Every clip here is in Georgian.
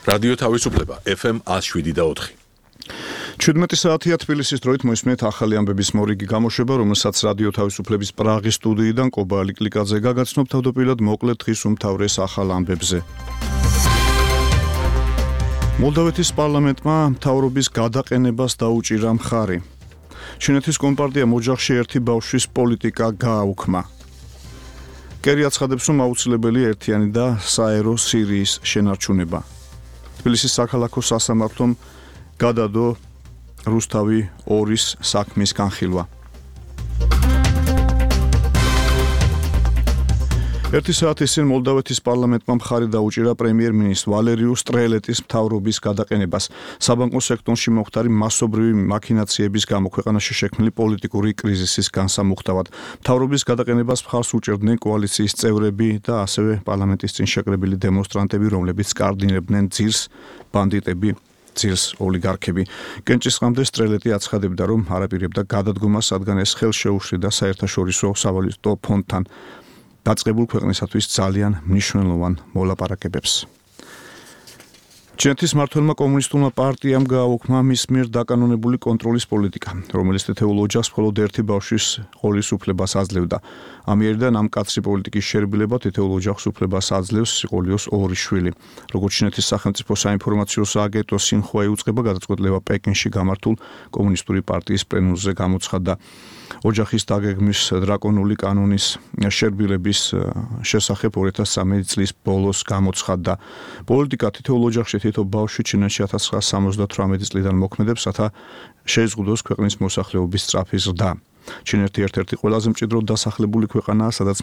რადიო თავისუფლება FM 107.4. 17 საათია თბილისის დროით მოისმენთ ახალი ამბების მორიგი გამოშვება, რომელსაც რადიო თავისუფლების პრაღის სტუდიიდან კობა ლიკლიკაძე გაგაცნობ თავდაპირველად მოკლედ დღის უმთავრეს ახალ ამბებზე. მოლდოვეთის პარლამენტმა მთავრობის გადაყენებას დაუჭირა მხარი. ჩინეთის კომპარტიამ ოჯახში ერთი ბავშვის პოლიტიკა გააუქმა. კერი აცხადებს, რომ აუცილებელი ერთიანი და საერო სირიის შენარჩუნება. თბილისის საქალაქო სასამართლომ გადადო რუსთავი 2-ის საქმის განხილვა. ერთი საათის წინ მოლდოვეთის პარლამენტმა მხარი დაუჭირა პრემიერ-მინისტრ ვალერიუს ტრელეტის მთავრობის გადაყენებას. საბანკო სექტორში მომხდარი მასობრივი მაქინაციების გამო ქვეყანაში შექმნილი პოლიტიკური კრიზისის განსამუხტავად. მთავრობის გადაყენებას მხარს უჭერდნენ კოალიციის წევრები და ასევე პარლამენტის წინ შეკრებილი დემონსტრანტები, რომლებიც კარდინებდნენ ძირს ბანდიტები. ძილს ოლიგარქები. კენჭისყამდე ტრელეტი აცხადებდა, რომ არაპირებდა გადადგომას, რადგან ეს ხელშეუშლიდა საერთაშორისო სავალუტო ფონდთან დაწყებულ ქვეყნისათვის ძალიან მნიშვნელოვან მოლაპარაკებებს. ჩინეთის მმართველმა კომუნისტურმა პარტიამ გააუქმა მის მიერ დაკანონებული კონტროლის პოლიტიკა, რომელიც თითოეულ ოჯახს მხოლოდ ერთი ბავშვის ყოლის უფლებას აძლევდა. ამიერიდან ამ კაცრი პოლიტიკის შერბილება თითოეულ ოჯახს უფლებას აძლევს სიყოლიოს 2 შვილი. როგორც ჩინეთის სახელმწიფო საინფორმაციო სააგენტო სინხუა იუწყება, გადაწყვეტილება პეკინში გამართულ კომუნისტური პარტიის პლენუმზე გამოცხადდა. ოჯახის დაგეგმვის დრაკონული კანონის შერბილების შესახებ 2013 წლის ბოლოს გამოცხადდა. პოლიტიკა თითოეულ ოჯახში თითო ბავშვი ჩინეთში 1978 წლიდან მოქმედებს, რათა შეიზღუდოს ქვეყნის მოსახლეობის სწრაფი ზრდა. ჩინეთი ერთ-ერთი ყველაზე მჭიდროდ დასახლებული ქვეყანაა, სადაც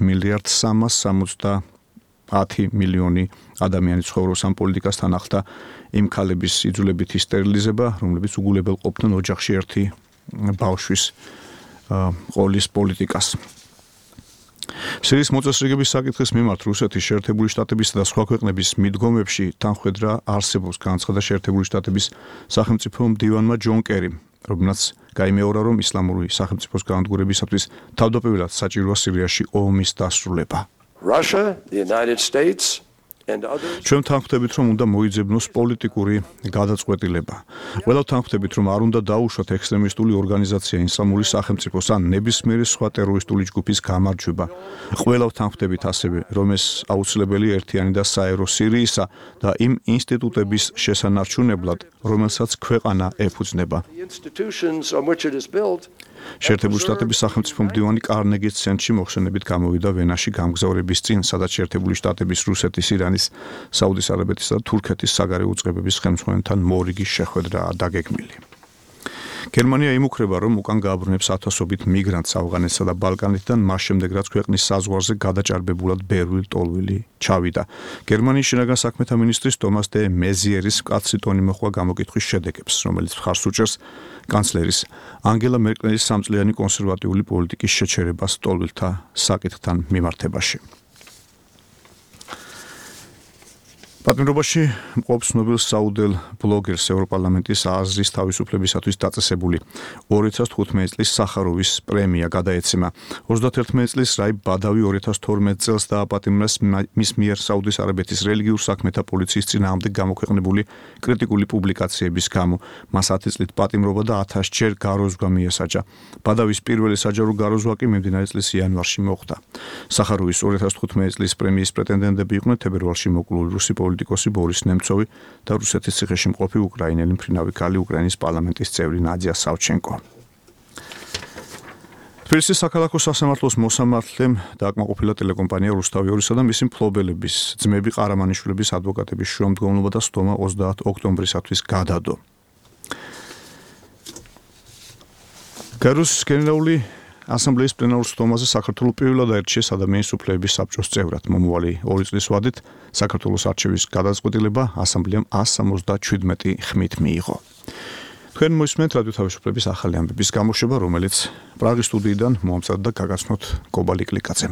1,370 მილიონი ადამიანი ცხოვრობს. ამ პოლიტიკასთან ახლდა იმ ქალების იძულებითი სტერილიზება, რომლებიც უგულებელ ყოფდნენ ოჯახში ერთი ბავშვის ყოლის პოლიტიკას. სირიის მოწესრიგების საკითხის მიმართ რუსეთის, შეერთებული შტატებისა და სხვა ქვეყნების მიდგომებში თანხმედრა არსებობს, განაცხადა შეერთებული შტატების სახელმწიფო მდივანმა ჯონ კერიმ, რომელმაც გაიმეორა, რომ ისლამური სახელმწიფოს განადგურებისათვის თავდაპირველად საჭიროა სირიაში ომის დასრულება. ჩვენ თანხმდებით, რომ უნდა მოიძებნოს პოლიტიკური გადაწყვეტილება. ყველა თანხმდებით, რომ არ უნდა დაუშვათ ექსტრემისტული ორგანიზაცია ისლამური სახელმწიფოს ან ნებისმიერი სხვა ტერორისტული ჯგუფის გამარჯვება. ყველა თანხმდებით ასევე, რომ ეს აუცილებელი ერთიანი და საერო სირიისა და იმ ინსტიტუტების შესანარჩუნებლად, რომელსაც ქვეყანა ეფუძნება. შეერთებული შტატების სახელმწიფო მდივანი კარნეგის ცენტრში მოხსენებით გამოვიდა ვენაში გამგზავრების წინ, სადაც შეერთებული შტატების, რუსეთის, ირანის, საუდის არაბეთისა და თურქეთის საგარეო უწყებების ხელმძღვანელთან მორიგი შეხვედრაა დაგეგმილი. გერმანია იმუქრება, რომ უკან გააბრუნებს ათასობით მიგრანტს ავღანეთსა და ბალკანეთიდან, მას შემდეგ რაც ქვეყნის საზღვარზე გადაჭარბებულად ბერვი ლტოლვილი ჩავიდა. გერმანიის შინაგან საქმეთა მინისტრის ტომას დე მეზიერის მკაცრი ტონი მოხდა გამოკითხვის შედეგებს, რომელიც მხარს უჭერს კანცლერის ანგელა მერკელის სამწლიანი კონსერვატიული პოლიტიკის შეჩერებას ლტოლვილთა საკითხთან მიმართებაში. პატიმრობაში მყოფს ცნობილ საუდელ ბლოგერს ევროპარლამენტის აზრის თავისუფლებისათვის დაწესებული 2015 წლის სახაროვის პრემია გადაეცემა. 31 წლის რაიბ ბადავი 2012 წელს დააპატიმრეს მის მიერ საუდის არაბეთის რელიგიურ საქმეთა პოლიციის წინააღმდეგ გამოქვეყნებული კრიტიკული პუბლიკაციების გამო. მას 10 წლით პატიმრობა და 1000 ჯერ გაროზვა მიესაჯა. ბადავის პირველი საჯარო გაროზვა კი მიმდინარე წლის იანვარში მოხდა. სახაროვის 2015 წლის პრემიის პრეტენდენტები იყვნენ თებერვალში მოკლული რუსი პოლიტიკოსი ბორის ნემცოვი და რუსეთის ციხეში მყოფი უკრაინელი მფრინავი ქალი, უკრაინის პარლამენტის წევრი ნადია სავჩენკო. თბილისის საქალაქო სასამართლოს მოსამართლემ დააკმაყოფილა ტელეკომპანია რუსთავი 2-სა და მისი მფლობელების ძმები ყარამანიშვილების ადვოკატების შრომდგომლობა და სტომა 30 ოქტომბრისათვის გადადო. გარუს გენერალური ასამბლეის პლენარულ სტომაზე საქართველოს პირველად აირჩიეს ადამიანის უფლებების საბჭოს წევრად. მომავალი 2 წლის ვადით საქართველოს არჩევის გადაწყვეტილება ასამბლეამ 177 ხმით მიიღო. თქვენ მოისმენთ რადიო თავისუფლების ახალი ამბების გამოშვება, რომელიც პრაღის სტუდიიდან მოამზადდა გაგაცნობთ კობა ლიკლიკაძემ.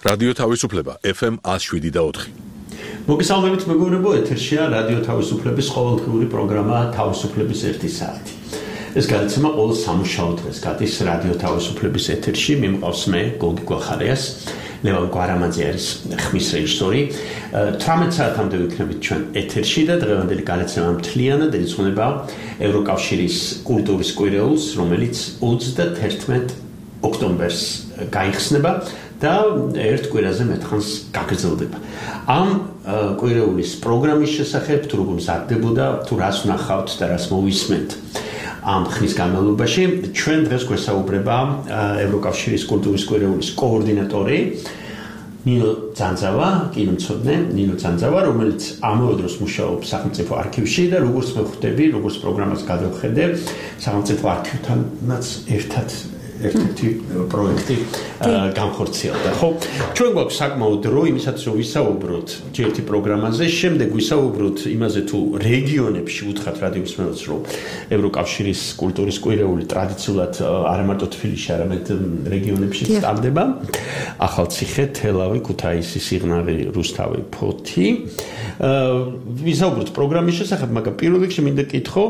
რადიო თავისუფლება FM 107.4. მოგესალმებით მეგობრებო, ეთერშია რადიო თავისუფლების ყოველდღიური პროგრამა თავისუფლების 1 საათი. ეს გადაცემა ყოველ სამუშაო დღეს გადის რადიო თავისუფლების ეთერში. მიმყავს მე გოგი გვახარიას, ლევან გვარამაძე არის ხმის რეჟისორი. 18 საათამდე ვიქნებით ჩვენ ეთერში და დღევანდელი გადაცემა მთლიანად ეძღვნება ევროკავშირის კულტურის კვირეულს, რომელიც 31 ოქტომბერს გაიხსნება და ერთ კვირაზე მეტხანს გაგრძელდება. ამ კვირეულის პროგრამის შესახებ თუ როგორ მზადდებოდა, თუ რას ვნახავთ და რას მოვისმენთ ამ ხნის განმავლობაში, ჩვენ დღეს გვესაუბრება ევროკავშირის კულტურის კვირეულის კოორდინატორი ნინო ძანძავა, კინომცოდნე ნინო ძანძავა, რომელიც ამავე დროს მუშაობს სახელმწიფო არქივში და როგორც მე ხვდები, როგორც პროგრამას გადავხედე, სახელმწიფო არქივთანაც ერთ-ერთი პროექტი განხორციელდა. ხო, ჩვენ გვაქვს საკმაოდ დრო იმისათვის, რომ ვისაუბროთ ერთი პროგრამაზე, შემდეგ ვისაუბროთ იმაზე, თუ რეგიონებში უთხრათ რადიოს მსმენელს, რომ ევროკავშირის კულტურის კვირეული ტრადიციულად არა მარტო თბილისში, არამედ რეგიონებში სტარდება. ახალციხე, თელავი, ქუთაისი, სიღნაღი, რუსთავი, ფოთი. ვისაუბროთ პროგრამის შესახებ, მაგრამ პირველ რიგში მინდა კითხო,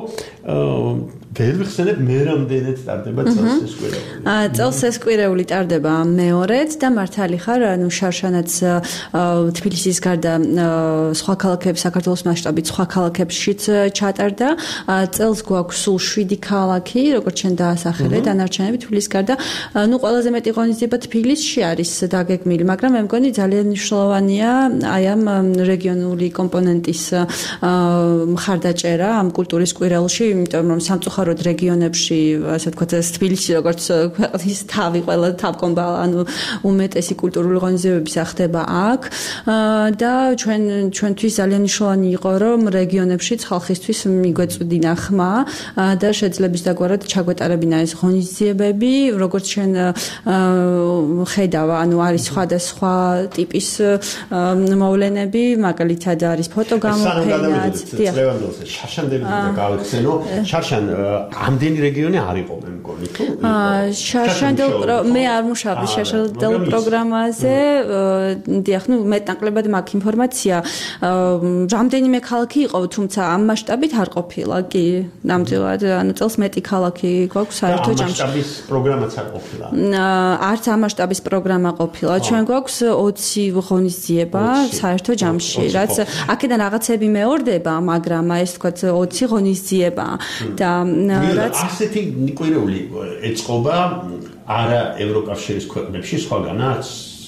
ვერ ვიხსენებ მე რამდენად სტარდება წელს ეს კვირეული. წელს ეს კვირეული ტარდება მეორედ და მართალი ხარ, ანუ შარშანაც თბილისის გარდა სხვა ქალაქებში, საქართველოს მასშტაბით სხვა ქალაქებშიც ჩატარდა. წელს გვაქვს სულ 7 ქალაქი, როგორც ჩვენ დაასახელე, დანარჩენები თბილისის გარდა. ნუ ყველაზე მეტი ღონისძიება თბილისში არის დაგეგმილი, მაგრამ მე მგონი ძალიან მნიშვნელოვანია აი ამ რეგიონული კომპონენტის მხარდაჭერა ამ კულტურის კვირეულში, იმიტომ რომ სამწუხაროდ რეგიონებში, ასე ვთქვათ, თბილისში როგორც ქვეყნის თავი ყველა თავკომბა, ანუ უმეტესი კულტურული ღონისძიებები ხდება აქ და ჩვენთვის ძალიან მნიშვნელოვანი იყო, რომ რეგიონებშიც ხალხისთვის მიგვეწვდინა ხმა და შეძლებს დაგვარად ჩაგვეტარებინა ეს ღონისძიებები, როგორც ჩვენ ხედავ, ანუ არის სხვადასხვა ტიპის მოვლენები, მაგალითად არის ფოტოგამოფენაც. შარშანდელი და გავიხსენო, შარშან ამდენი რეგიონი არ იყო მე მგონი თუ მე არ მუშაობდი შარშანდელ პროგრამაზე, დიახ, ნუ მეტნაკლებად მაქვს ინფორმაცია. რამდენიმე ქალაქი იყო, თუმცა ამ მასშტაბით არ ყოფილა, კი, ნამდვილად, ანუ წელს მეტი ქალაქი გვაქვს საერთო ჯამში. ამ მასშტაბის პროგრამაც არ ყოფილა. არც ამ მასშტაბის პროგრამა ყოფილა. ჩვენ გვაქვს 20 ღონისძიება საერთო ჯამში, რაც აქედან რაღაცები მეორდება, მაგრამ ეს თქვათ 20 ღონისძიება და რაც ასეთი კვირეული ეწყობა არა ევროკავშირის ქვეყნებში სხვაგანაც.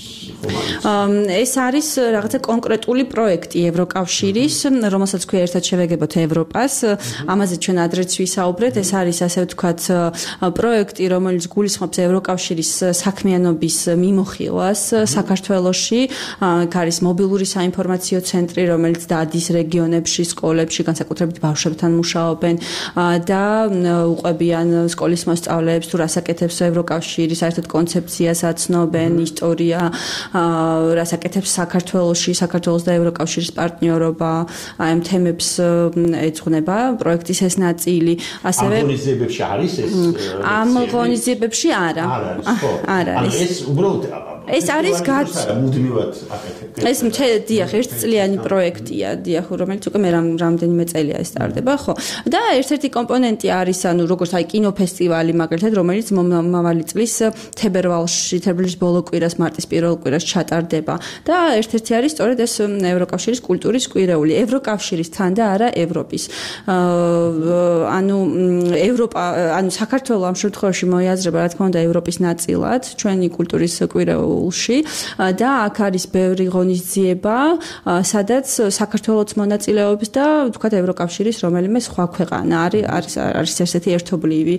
ეს არის რაღაცა კონკრეტული პროექტი ევროკავშირის, რომელსაც ქვია ერთად შევეგებოთ ევროპას. ამაზე ჩვენ ადრეც ვისაუბრეთ. ეს არის ასე ვთქვათ პროექტი, რომელიც გულისხმობს ევროკავშირის საქმიანობის მიმოხილვას საქართველოში. აქ არის მობილური საინფორმაციო ცენტრი, რომელიც დადის რეგიონებში, სკოლებში, განსაკუთრებით ბავშვებთან მუშაობენ და უყვებიან სკოლის მოსწავლეებს, თუ რას აკეთებს ევროკავშირი, საერთოდ კონცეფციას აცნობენ, ისტორია, რას აკეთებს საქართველოში, საქართველოს და ევროკავშირის პარტნიორობა, აი ამ თემებს ეძღვნება პროექტის ეს ნაწილი. ასევე ამ ღონისძიებებში არის ეს? ამ ღონისძიებებში არა. არ არის. ეს უბრალოდ ეს არის მუდმივად აკეთებს. ეს დიახ, ერთწლიანი პროექტია, დიახ, რომელიც უკვე მე რამდენიმე წელია ეს სტარდება, ხო. და ერთ-ერთი კომპონენტი არის, ანუ როგორც აი კინოფესტივალი მაგალითად, რომელიც მომავალი წლის თებერვალის ბოლო კვირას, მარტის პირველ კვირას ჩატარდება. და ერთ-ერთი არის სწორედ ეს ევროკავშირის კულტურის კვირეული, ევროკავშირისთან და არა ევროპის. ანუ ევროპა, ანუ საქართველოს ამ შემთხვევაში მოიაზრება, რა თქმა უნდა, ევროპის ნაწილად, ჩვენი კულტურის კვირეულში და აქ არის ბევრი ღონისძიება, სადაც საქართველოს მონაწილეობს და ვთქვათ ევროკავშირის რომელიმე სხვა ქვეყანა არის ესეთი ერთობლივი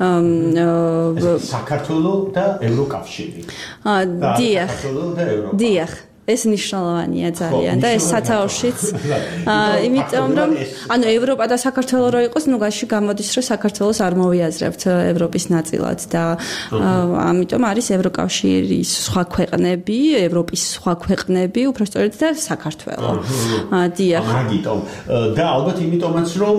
საქართველოს და ევროკავშირი. დიახ. ეს მნიშვნელოვანია ძალიან და ეს სათაურშიც იმიტომ რომ ანუ ევროპა და საქართველო რო იყოს ნუ გაში გამოდის რომ საქართველოს არ მოვიაზრებთ ევროპის ნაწილად და ამიტომ არის ევროკავშირის სხვა ქვეყნები, ევროპის სხვა ქვეყნები, უბრალოდ და საქართველო. დიახ. მაგიტომ და ალბათ იმიტომაც რომ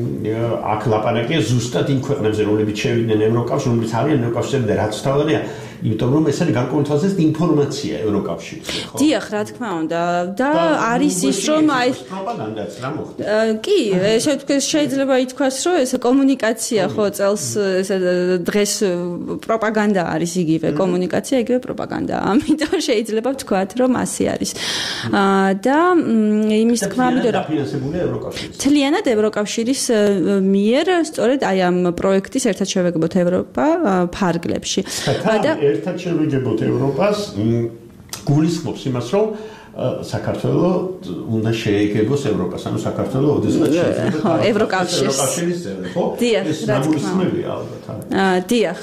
აქ ლაპარაკია ზუსტად იმ ქვეყნებზე რომლებიც შევიდნენ ევროკავშირში, რომლებიც არიან ევროკავშირში და რაც თავადია იმიტომ რომ ეს არის განკუთვნილ ინფორმაცია ევროკავშირზე, ხო? დიახ, რა თქმა უნდა. და არის ის რომ აი პროპაგანდაც რა მოხდა? კი, ესე ვთქვათ, შეიძლება ითქვას, რომ ეს კომუნიკაცია ხო წელს ეს დღეს პროპაგანდა არის იგივე კომუნიკაცია, იგივე პროპაგანდა. ამიტომ შეიძლება ვთქვათ, რომ ასე არის. და იმის თქმა მინდა რომ დაფინანსებულია ევროკავშირის. თლიანად ევროკავშირის მიერ სწორედ აი ამ პროექტის ერთად შევეგებოთ ევროპა ფარგლებში. და ერთად შევეგებოთ ევროპას გულისხმობს იმას, რომ საქართველოს უნდა შეეგებოს ევროპას, ანუ საქართველოს ოდესღაც შეიძლება ევროკავშირის წევრი, ხო? ეს ნამუსმელია ალბათ. დიახ.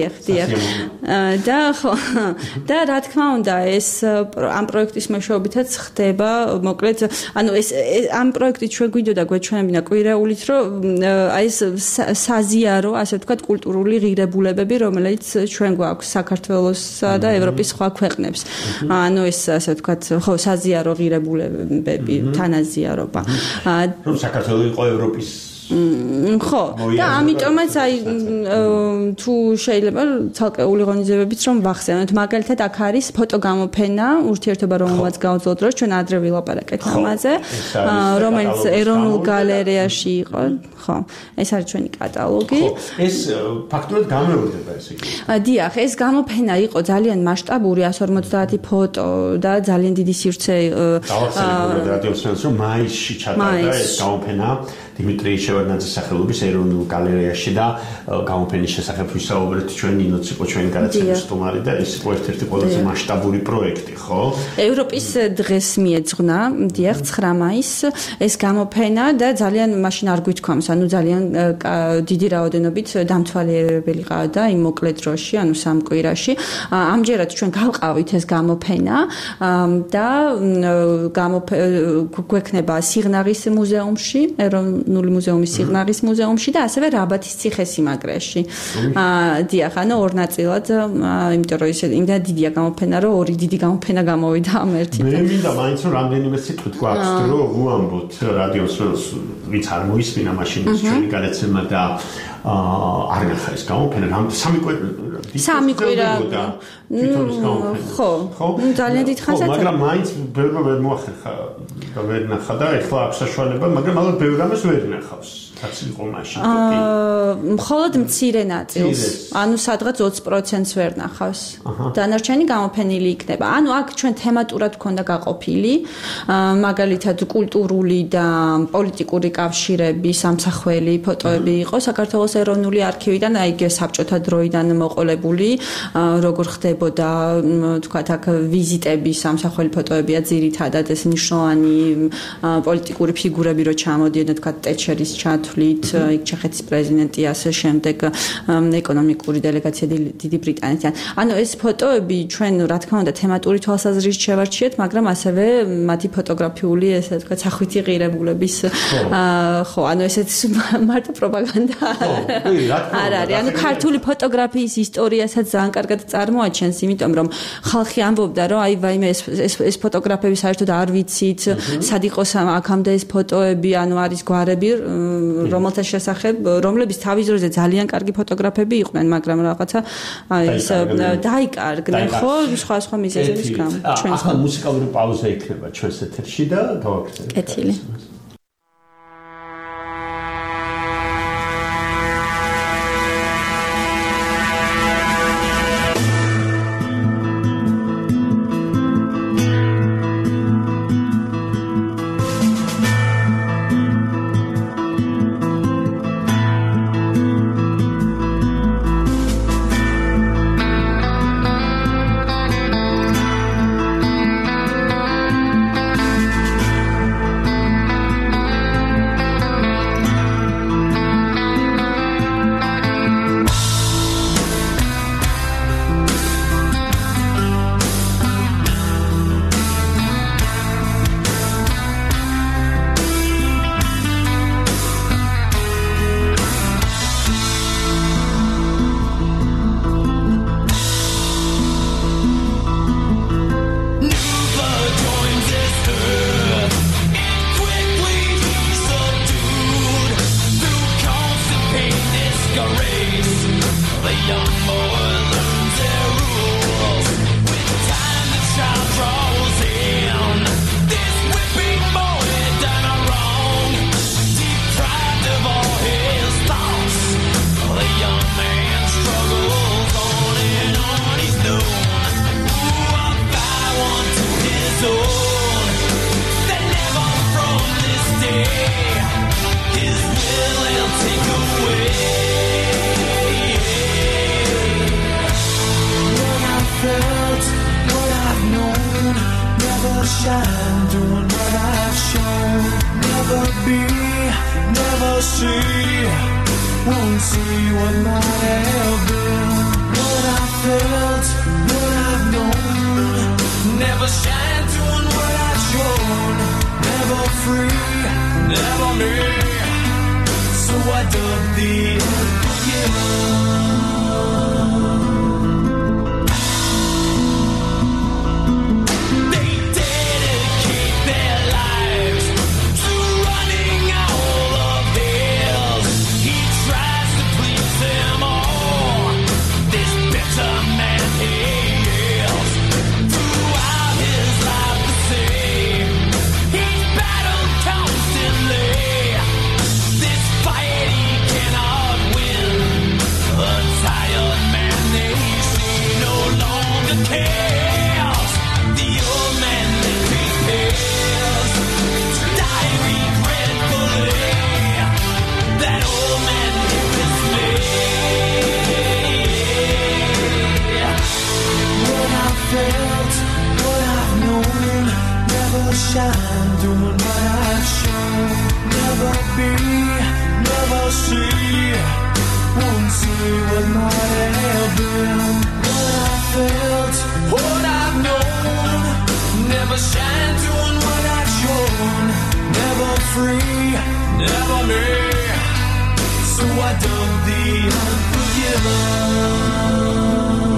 და ხო და რა თქმა უნდა ეს ამ პროექტის მეშვეობითაც ხდება მოკლედ ანუ ეს ამ პროექტით ჩვენ გვიდოდა გვეჩვენებინა კვირაულით რომ აი ეს საზიარო ასე ვთქვათ კულტურული ღირებულებები რომელიც ჩვენ გვაქვს საქართველოსსა და ევროპის სხვა ქვეყნებს ანუ ეს ასე ვთქვათ ხო საზიარო ღირებულებები თანაზიარობა რომ საქართველოს იყო ევროპის ხო და ამიტომაც აი თუ შეიძლება ცალკეული ღონისძიებებიც რომ ვახსენოთ მაგალითად აქ არის ფოტოგამოფენა ურთიერთობა რომელმაც გავუძლოთ რომ ჩვენ ადრე ვილაპარაკეთ ამაზე რომელიც ეროვნულ გალერეაში იყო ხო ეს არის ჩვენი კატალოგი ეს ფაქტურად გამეორდება ესე იგი დიახ ეს გამოფენა იყო ძალიან მასშტაბური 150 ფოტო და ძალიან დიდი სივრცე დავახსენებ რადიოსმენს რომ მაისში ჩატარდა ეს გამოფენა დიმიტრი შევარდნაძის სახელობის ეროვნულ გალერეაში და გამოფენის შესახებ ვისაუბრეთ ჩვენ ნინოც იყო ჩვენი გადაცემის სტუმარი და ეს იყო ერთ-ერთი ყველაზე მასშტაბური პროექტი, ხო? ევროპის დღეს მიეძღვნა, დიახ, 9 მაისს ეს გამოფენა და ძალიან მაშინ არ გვითქვამს, ანუ ძალიან დიდი რაოდენობით დამთვალიერებელი ყავდა იმ მოკლე დროში, ანუ 3 კვირაში. ამჯერად ჩვენ გავყავით ეს გამოფენა და გვექნება სიღნაღის მუზეუმში, ეროვნული მუზეუმის სიღნაღის მუზეუმში და ასევე რაბათის ციხესიმაგრეში. დიახ, ანუ ორ ნაწილად, იმიტომ რომ ისე იმდან დიდია გამოფენა, რომ ორი დიდი გამოფენა გამოვიდა ამ ერთით. მე მინდა მაინც რომ რამდენიმე სიტყვით გვაქვს რომ უამბოთ რადიოს ვინც არ მოისმინა მაშინ ჩვენი გადაცემა და არ ნახა ეს გამოფენა სამი კვირა ხო ძალიან დიდ ხანს მაგრამ მაინც ბევრმა ვერ მოახერხა და ვერ ნახა და ეხლა აქვს საშუალება მაგრამ ალბათ ბევრ ამას ვერ ნახავს თაცილიყო მაშინ მხოლოდ მცირე ნაწილს ანუ სადღაც 20%-ს ვერ ნახავს დანარჩენი გამოფენილი იქნება ანუ აქ ჩვენ თემატურად გქონდა გაყოფილი მაგალითად კულტურული და პოლიტიკური კავშირები სამსახველი ფოტოები იყო საქართველოს ეროვნული არქივიდან აი ეს საბჭოთა დროიდან მოყოლებული როგორ ხდებოდა თქვათ აქ ვიზიტები სამსახველი ფოტოებია ძირითადად ეს ნიშნავანი პოლიტიკური ფიგურები რო ჩამოდიოდნენ თქვათ ტეჩერის ჩათვლით იქ ჩეხეთის პრეზიდენტი ასე შემდეგ ეკონომიკური დელეგაცია დიდი ბრიტანეთიდან ანუ ეს ფოტოები ჩვენ რა თქმა უნდა თემატური თვალსაზრისით შევარჩიეთ მაგრამ ასევე მათი ფოტოგრაფიული ესე თქვათ სახვითი ღირებულების ხო ანუ ესეც მარტო პროპაგანდა არ არის ანუ ქართული ფოტოგრაფიის ისტორიასაც ძალიან კარგად წარმოაჩენს იმიტომ რომ ხალხი ამბობდა რომ აი ვაიმე ეს ფოტოგრაფები საერთოდ არ ვიცით სად იყო აქამდე ეს ფოტოები ანუ არის გვარები რომელთა შესახებ რომლების თავის დროზე ძალიან კარგი ფოტოგრაფები იყვნენ მაგრამ რაღაცა ის დაიკარგნენ ხო სხვა მიზეზების გამო ჩვენს ახლა მუსიკალური პაუზა იქნება ჩვენს ეთერში და დავაგრძელებთ კეთილი The young boy learns their rules. see, won't see what might have been. What I felt, what I've known, never shine doing what I've shown. Never free, never me. So I dug the unforgiven. Shine, doing what I've shown. Never be, never see, won't see what might have been. What I felt, what I've known, never shine, doing what I've shown. Never free, never me. So I dug the unforgiven.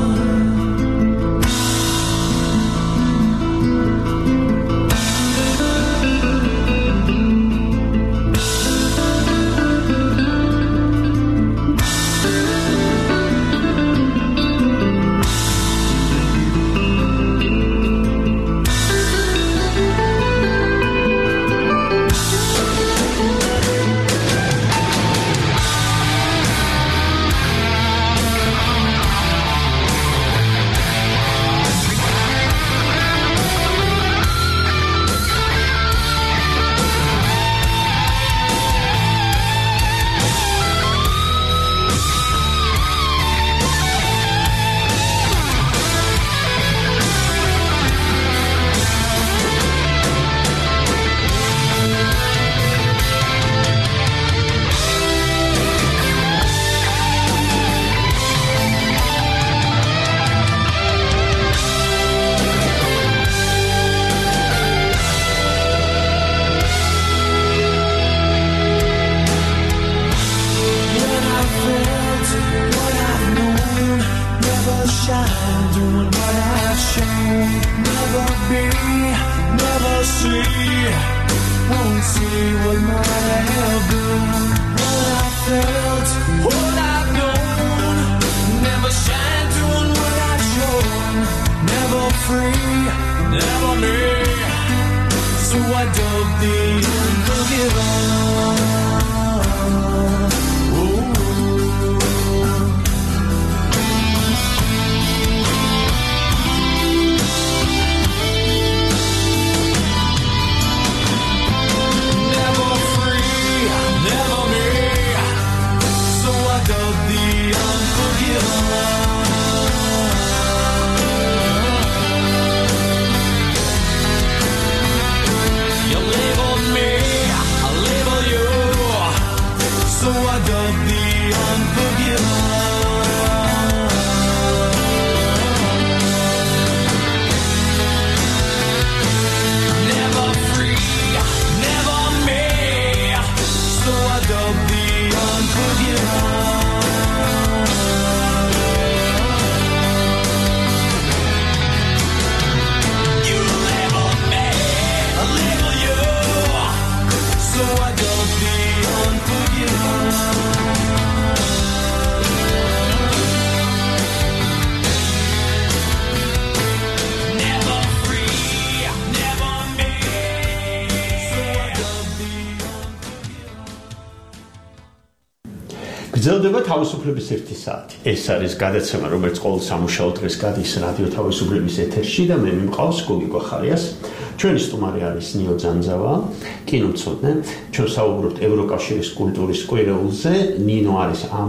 გრძელდება თავისუფლების 1 საათი. ეს არის გადაცემა, რომელიც ყოველ სამუშაო დღეს გადის რადიო თავისუფლების ეთერში და მე მიმყავს გოგი გვახარიას. ჩვენი სტუმარი არის ნიო ძანძავა, კინომცოდნე. ჩვენ საუბრობთ ევროკავშირის კულტურის კვირეულზე. ნინო არის ამ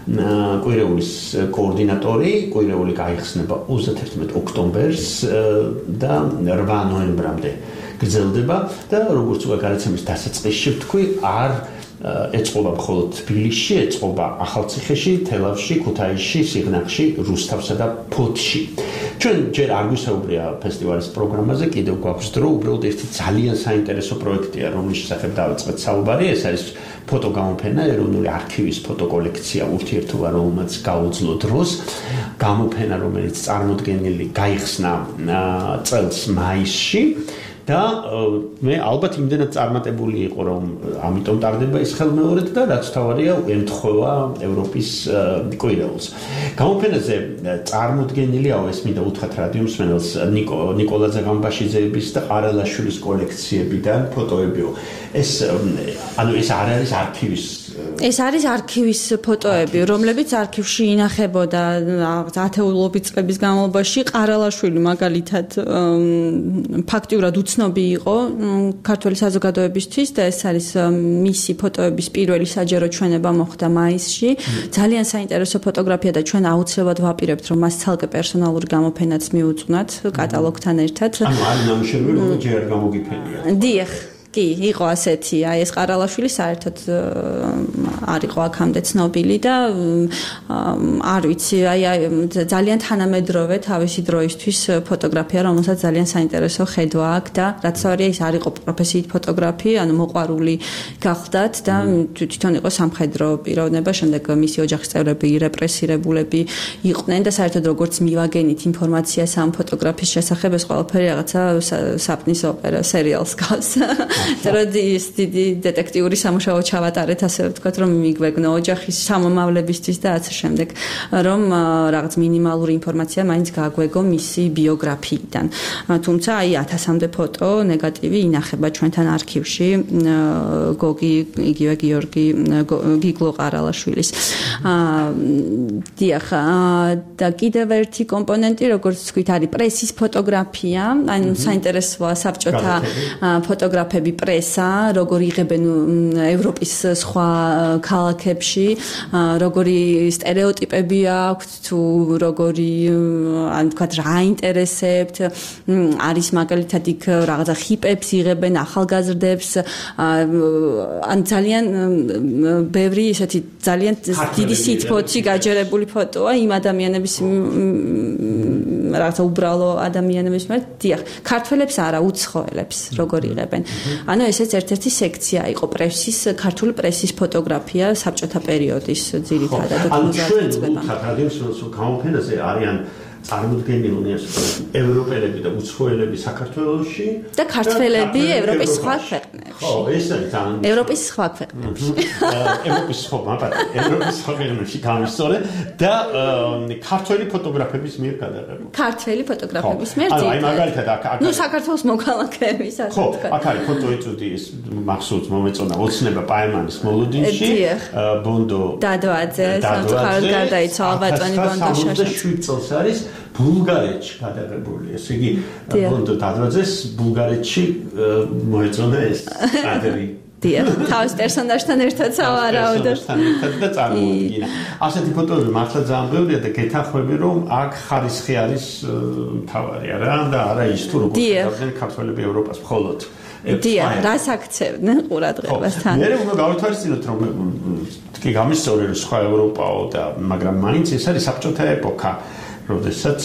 კვირეულის კოორდინატორი. კვირეული გაიხსნება 31 ოქტომბერს და 8 ნოემბრამდე გრძელდება და როგორც უკვე გადაცემის დასაწყისში ვთქვი, არ ეწყობა მხოლოდ თბილისში, ეწყობა ახალციხეში, თელავში, ქუთაისში, სიღნაღში, რუსთავსა და ფოთში. ჩვენ ჯერ არ გვისაუბრია ფესტივალის პროგრამაზე, კიდევ გვაქვს დრო, უბრალოდ ერთი ძალიან საინტერესო პროექტია, რომლის შესახებ დავიწყეთ საუბარი, ეს არის ფოტოგამოფენა, ეროვნული არქივის ფოტოკოლექცია ურთიერთობა, რომელმაც გაუძლო დროს, გამოფენა, რომელიც წარმოდგენილი გაიხსნა წელს მაისში. და მე ალბათ იმდენად წარმატებული იყო რომ ამიტომ ტარდება ის ხელმეორედ და რაც თავარია ემთხვევა ევროპის კვირეულს. გამოფენაზე წარმოდგენილია ეს მინდა უთხრათ რადიო მსმენელს ნიკოლა ზაგამბაშიძეების და ყარალაშვილის კოლექციებიდან ფოტოებიო. ეს ეს არ არის არქივის ეს არის არქივის ფოტოები, რომლებიც არქივში ინახებოდა ათეულობით წლების განმავლობაში. ყარალაშვილი მაგალითად ფაქტიურად უცნობი იყო ქართველი საზოგადოებისთვის და ეს არის მისი ფოტოების პირველი საჯარო ჩვენება მოხდა მაისში. ძალიან საინტერესო ფოტოგრაფია და ჩვენ აუცილებლად ვაპირებთ რომ მას ცალკე პერსონალური გამოფენაც მიუძღვნათ კატალოგთან ერთად. ანუ არის ნამუშევრები რომელიც ჯერ გამოგიფენია. დიახ კი, იყო ასეთი, ეს ყარალაშვილი საერთოდ არ იყო აქამდე ცნობილი და არ ვიცი, ძალიან თანამედროვე თავისი დროისთვის ფოტოგრაფია, რომელსაც ძალიან საინტერესო ხედვა აქვს და რაც თავია ის არ იყო პროფესიით ფოტოგრაფი, ანუ მოყვარული გახდათ და თვითონ იყო სამხედრო პიროვნება, შემდეგ მისი ოჯახის წევრები რეპრესირებულები იყვნენ და საერთოდ როგორც მივაგენით ინფორმაციას ამ ფოტოგრაფის შესახებ, ეს ყველაფერი რაღაცა საპნის ოპერა სერიალს გავს. ტრადიციის დიდი დეტექტიური სამუშაო ჩავატარეთ, ასე ვთქვათ, რომ მიგვეგნო ოჯახის სამომავლებისთვის და ასე შემდეგ, რომ რაღაც მინიმალური ინფორმაცია მაინც გაგვეგო მისი ბიოგრაფიიდან. თუმცა აი 1000-მდე ფოტო ნეგატივი ინახება ჩვენთან არქივში, გოგი იგივე გიორგი გიგლო ყარალაშვილის. დიახ, და კიდევ ერთი კომპონენტი, როგორც ვთქვით, არის პრესის ფოტოგრაფია, ანუ საინტერესოა საბჭოთა ფოტოგრაფები პრესა, როგორ იღებენ ევროპის სხვა ქალაქებში, როგორი სტერეოტიპები აქვთ, თუ როგორი ან ვთქვათ რა აინტერესებთ, არის მაგალითად იქ რაღაცა ხიპებს იღებენ, ახალგაზრდებს, ან ძალიან ბევრი ესეთი ძალიან დიდი სითბოთი გაჯერებული ფოტოა იმ ადამიანების რაღაცა უბრალო ადამიანების მიერ, დიახ, ქართველებს არა, უცხოელებს როგორ იღებენ. ანუ ესეც ერთ-ერთი სექცია იყო პრესის, ქართული პრესის ფოტოგრაფია საბჭოთა პერიოდის ძირითადად 90-იან წლებამდე. რადიოს გამოფენაზე არიან წარმოდგენილი ევროპელები და უცხოელები საქართველოში და ქართველები ევროპის სხვა ქვეყნებში. ხო, ეს არის ძალიან ევროპის სხვა ქვეყნებში. ევროპის სხვა ევროპის სხვა ქვეყნებში გამოსწორე და ქართველი ფოტოგრაფების მიერ გადაღებული. ქართველი ფოტოგრაფების მიერ აი მაგალითად აქ ნუ საქართველოს მოქალაქეების ასე ხო, ვთქვათ. აქ არის ფოტოეტუდი ეს მახსოვს მომეწონა ოცნება პაემანის მოლოდინში, ბონდო დადვაძე, სამწუხაროდ გარდაიცვალა ბატონი ბონდო შაშა. 7 წელს არის ბულგარეთში გადაღებული. ესე იგი ბონდო დადვაძეს ბულგარეთში მოეწონა ეს კადრი. დიახ, თავის პერსონაჟთან ერთად სავარაუდოდ. და წარმოუდგინა. ასეთი ფოტოები მართლა ძალიან ბევრია და გეთანხმები რომ აქ ხარისხი არის მთავარი არა და არა ის თუ როგორ გადავდნენ ქართველები ევროპას მხოლოდ. დიახ, რას აქცევდნენ ყურადღებასთან. მე უნდა გავითვალისწინოთ რომ კი გამისწორე რომ სხვა ევროპაო და მაგრამ მაინც ეს არის საბჭოთა ეპოქა. როდესაც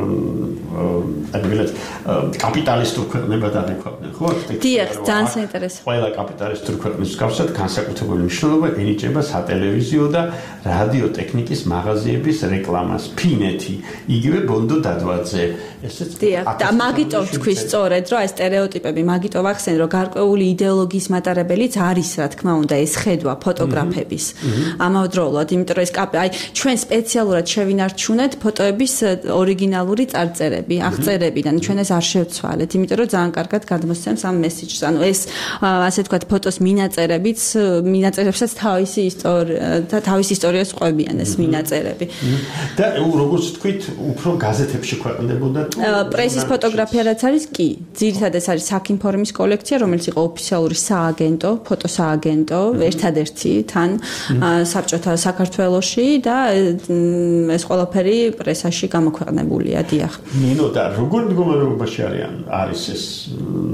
ადვილად კაპიტალისტურ ქვეყნებად აღიქვამდნენ, ხო? დიახ, ძალიან საინტერესო. ყველა კაპიტალისტურ ქვეყნის მსგავსად განსაკუთრებული მნიშვნელობა ენიჭება სატელევიზიო და რადიო ტექნიკის მაღაზიების რეკლამას. ფინეთი, იგივე ბონდო დადვაძე. ესეც დიახ, და მაგიტომ თქვი სწორედ, რომ ეს სტერეოტიპები მაგიტომ ახსენ, რომ გარკვეული იდეოლოგიის მატარებელიც არის, რა თქმა უნდა, ეს ხედვა ფოტოგრაფების. ამავდროულად, იმიტომ რომ ეს აი ჩვენ სპეციალურად შევინარჩუნეთ ფოტოების ორიგინალური წარწერები, აღწერებიდან ჩვენ ეს არ შევცვალეთ, იმიტომ რომ ძალიან კარგად გადმოსცემს ამ მესიჯს. ანუ ეს ასე ვთქვათ, ფოტოს მინაწერებსაც თავისი ისტორიას ყვებიან ეს მინაწერები. და როგორც თქვით, უფრო გაზეთებში ქვეყნდებოდა პრესის ფოტოგრაფია რაც არის, კი, ძირითადად ეს არის საქინფორმის კოლექცია, რომელიც იყო ოფიციალური სააგენტო, ფოტოსააგენტო, ერთადერთი თან საბჭოთა საქართველოში და ეს ყველაფერი პრესაში გამოქვეყნებულია, დიახ. ნინო და როგორ მდგომარეობაში არის ეს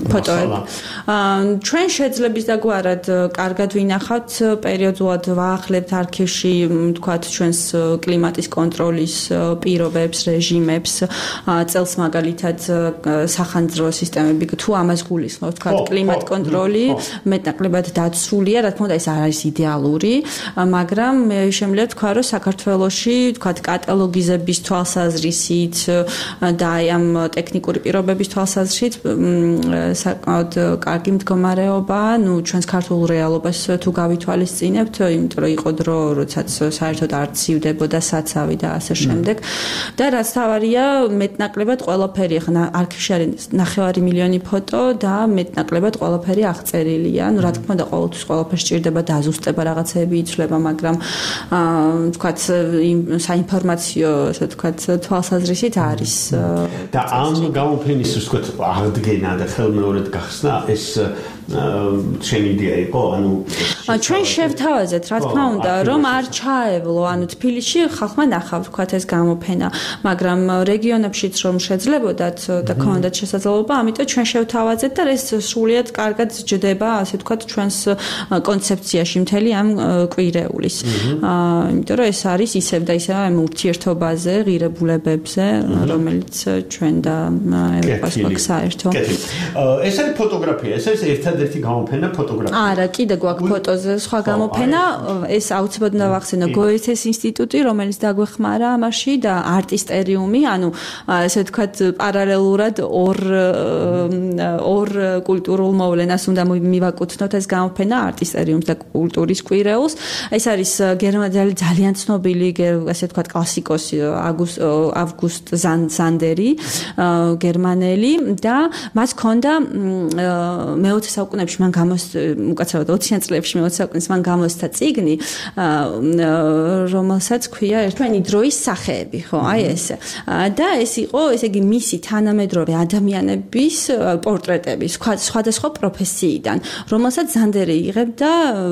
ფოტოები. ჩვენ შეძლებს და გვარად კარგად ვინახავთ პერიოდულად ვაახლებთ არქივში თქვათ ჩვენს კლიმატის კონტროლის პირობებს, რეჟიმებს, წელს მაგალითად სახანძრო სისტემები თუ ამას გულისხმობთ, თქვათ კლიმატ კონტროლი მეტნაკლებად დაცულია, რა თქმა უნდა ეს არ არის იდეალური, მაგრამ მე შემიძლია თქვა, რომ საქართველოში თქვათ კატალოგიზების თვალსაზრისით და აი ამ ტექნიკური პირობების თვალსაზრისით საკმაოდ კარგი მდგომარეობა, ნუ ჩვენს ქართულ რეალობას თუ გავითვალისწინებთ, იმიტომ რომ იყო დრო, როდესაც საერთოდ არ ცივდებოდა საცავი და ასე შემდეგ. და რაც თავარია, მეტნაკლებად ყველაფერი ახლა არქივში არის 9 მილიონი ფოტო და მეტნაკლებად ყველაფერი აღწერილია. ნუ რა თქმა უნდა, ყოველთვის ყველაფერს სჭირდება დაზუსტება, რაღაცეები იცვლება, მაგრამ თქვათ საინფორმაციო, ასე თქვათ, თვალსაზრისით არის. და ამ გამოფენის თქვათ აღდგენა და ხელმეორედ გახსნა ეს შენი იდეა იყო, ანუ ჩვენ შევთავაზეთ, რა თქმა უნდა, რომ არ ჩაევლო, ანუ თბილისში ხალხმა ნახავთ, თქვათ ეს გამოფენა, მაგრამ რეგიონებშიც რომ შეძლებოდათ და ქონდათ შესაძლებლობა, ამიტომ ჩვენ შევთავაზეთ და ეს სრულიად კარგად ჯდება, ასე თქვათ, ჩვენს კონცეფციაში მთელი ამ კვირეულის. იმიტომ რომ ეს არის ისევ და ისევ ამ ურთიერთობაზე, ღირებულებებზე, რომელიც ჩვენ და ევროპას გვაქვს საერთო. ეს არის ფოტოგრაფია, ეს არის ერთადერთი გამოფენა ფოტოგრაფია. არა, კიდე გვაქვს ფოტოზე სხვა გამოფენა, ეს აუცილებლად უნდა ვახსენო გოეთეს ინსტიტუტი, რომელიც დაგვეხმარა ამაში და არტისტერიუმი, ანუ ესე ვთქვათ, პარალელურად ორ კულტურულ მოვლენას უნდა მივაკუთვნოთ ეს გამოფენა არტისტერიუმს და კულტურის კვირეულს. ეს არის გერმანელი ძალიან ცნობილი, ესე ვთქვათ, კლასიკოსი ავგუსტ ზანდერი, გერმანელი და მას ჰქონდა მე-20 საუკუნეებში მან უკაცრავად 20-იან წლებში მე-20 საუკუნის მან გამოსცა წიგნი, რომელსაც ქვია ერთვენი დროის სახეები, ხო, აი ესე. და ეს იყო, ესე იგი, მისი თანამედროვე ადამიანების პორტრეტები, სხვადასხვა პროფესიიდან, რომელსაც ზანდერი იღებდა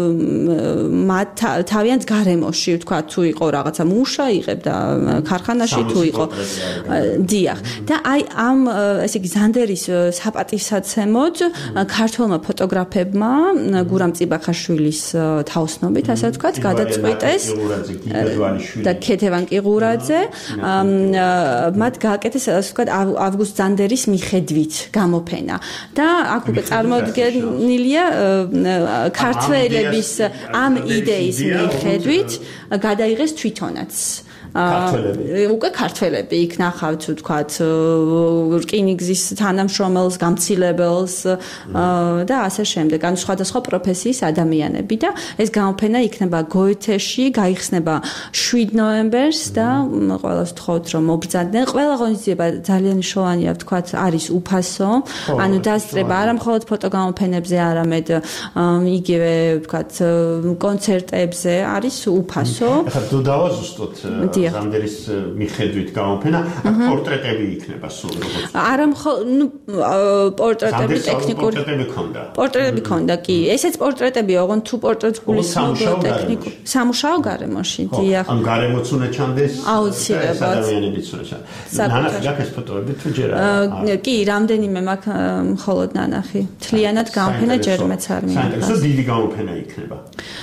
მათ თავიანთ გარემოში, ვთქვათ, თუ იყო რაღაცა მუშა, იღებდა ქარხანაში, თუ იყო დიახ. და აი ამ, ესე იგი, ზანდერის საპატივსაცემოდ ქართველმა ფოტოგრაფებმა გურამ წიბახაშვილის თაოსნობით, ასე ვთქვათ, გადაწყვიტეს და ქეთევან კიღურაძე მათ გააკეთეს, ასე ვთქვათ, ავგუსტ ზანდერის მიხედვით გამოფენა. და აქ უკვე წარმოდგენილია ქართველების ამ იდეის მიხედვით გადაიღეს თვითონაც. უკვე ქართველები იქ ნახავთ, ვთქვათ, რკინიგზის თანამშრომელს, გამცილებელს და ასე შემდეგ. ანუ სხვადასხვა პროფესიის ადამიანები და ეს გამოფენა იქნება გოეთეში, გაიხსნება 7 ნოემბერს და ყველას ვთხოვთ, რომ მობრძანდნენ. ყველა ღონისძიება ძალიან მნიშვნელოვანია, ვთქვათ, არის უფასო, ანუ დასწრება არა მხოლოდ ფოტოგამოფენებზე, არამედ იგივე, ვთქვათ, კონცერტებზე არის უფასო. ახლა თუ დავაზუსტოთ ზანდერის მიხედვით გამოფენა, პორტრეტები იქნება სულ როგორც. არა მხოლოდ, ნუ პორტრეტები ტექნიკური. პორტრეტები ქონდა, კი. ესეც პორტრეტებია, ოღონდ თუ პორტრეტს გულისხმობ ტექნიკურ. სამუშაო გარემოში, დიახ. ამ გარემოც უნდა ჩანდეს. აუცილებლად. ადამიანებიც უნდა ჩანდეს. ნანახი გაქვს ეს ფოტოები თუ ჯერ არა? კი, რამდენიმე მაქვს მხოლოდ ნანახი. თლიანად გამოფენა ჯერ მეც არ მინდა. საინტერესო დიდი გამოფენა იქნება.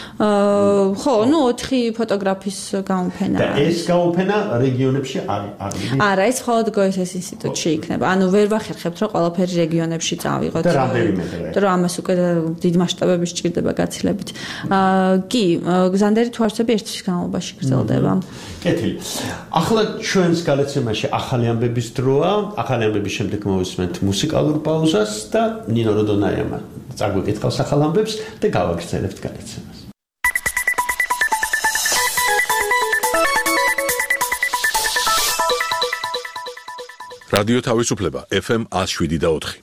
ხო, ნუ 4 ფოტოგრაფის გამოფენა. და ეს გამოფენა რეგიონებში არ არა, ეს მხოლოდ გოეთეს ინსტიტუტში იქნება. ანუ ვერ ვახერხებთ, რომ ყველაფერი რეგიონებში წავიღოთ. და რამდენიმე დღე. რომ ამას უკვე დიდ მასშტაბებში სჭირდება გაცილებით. კი, ზანდერი თუ არსები ერთ თვის განმავლობაში გრძელდება. კეთილი. ახლა ჩვენს გალეცემაში ახალი ამბების დროა. ახალი ამბების შემდეგ მოვისმენთ მუსიკალურ პაუზას და ნინო როდონაიამა წაგვიკითხავს ახალ ამბებს და გავაგრძელებთ გალეცემას. რადიო თავისუფლება FM 107.4.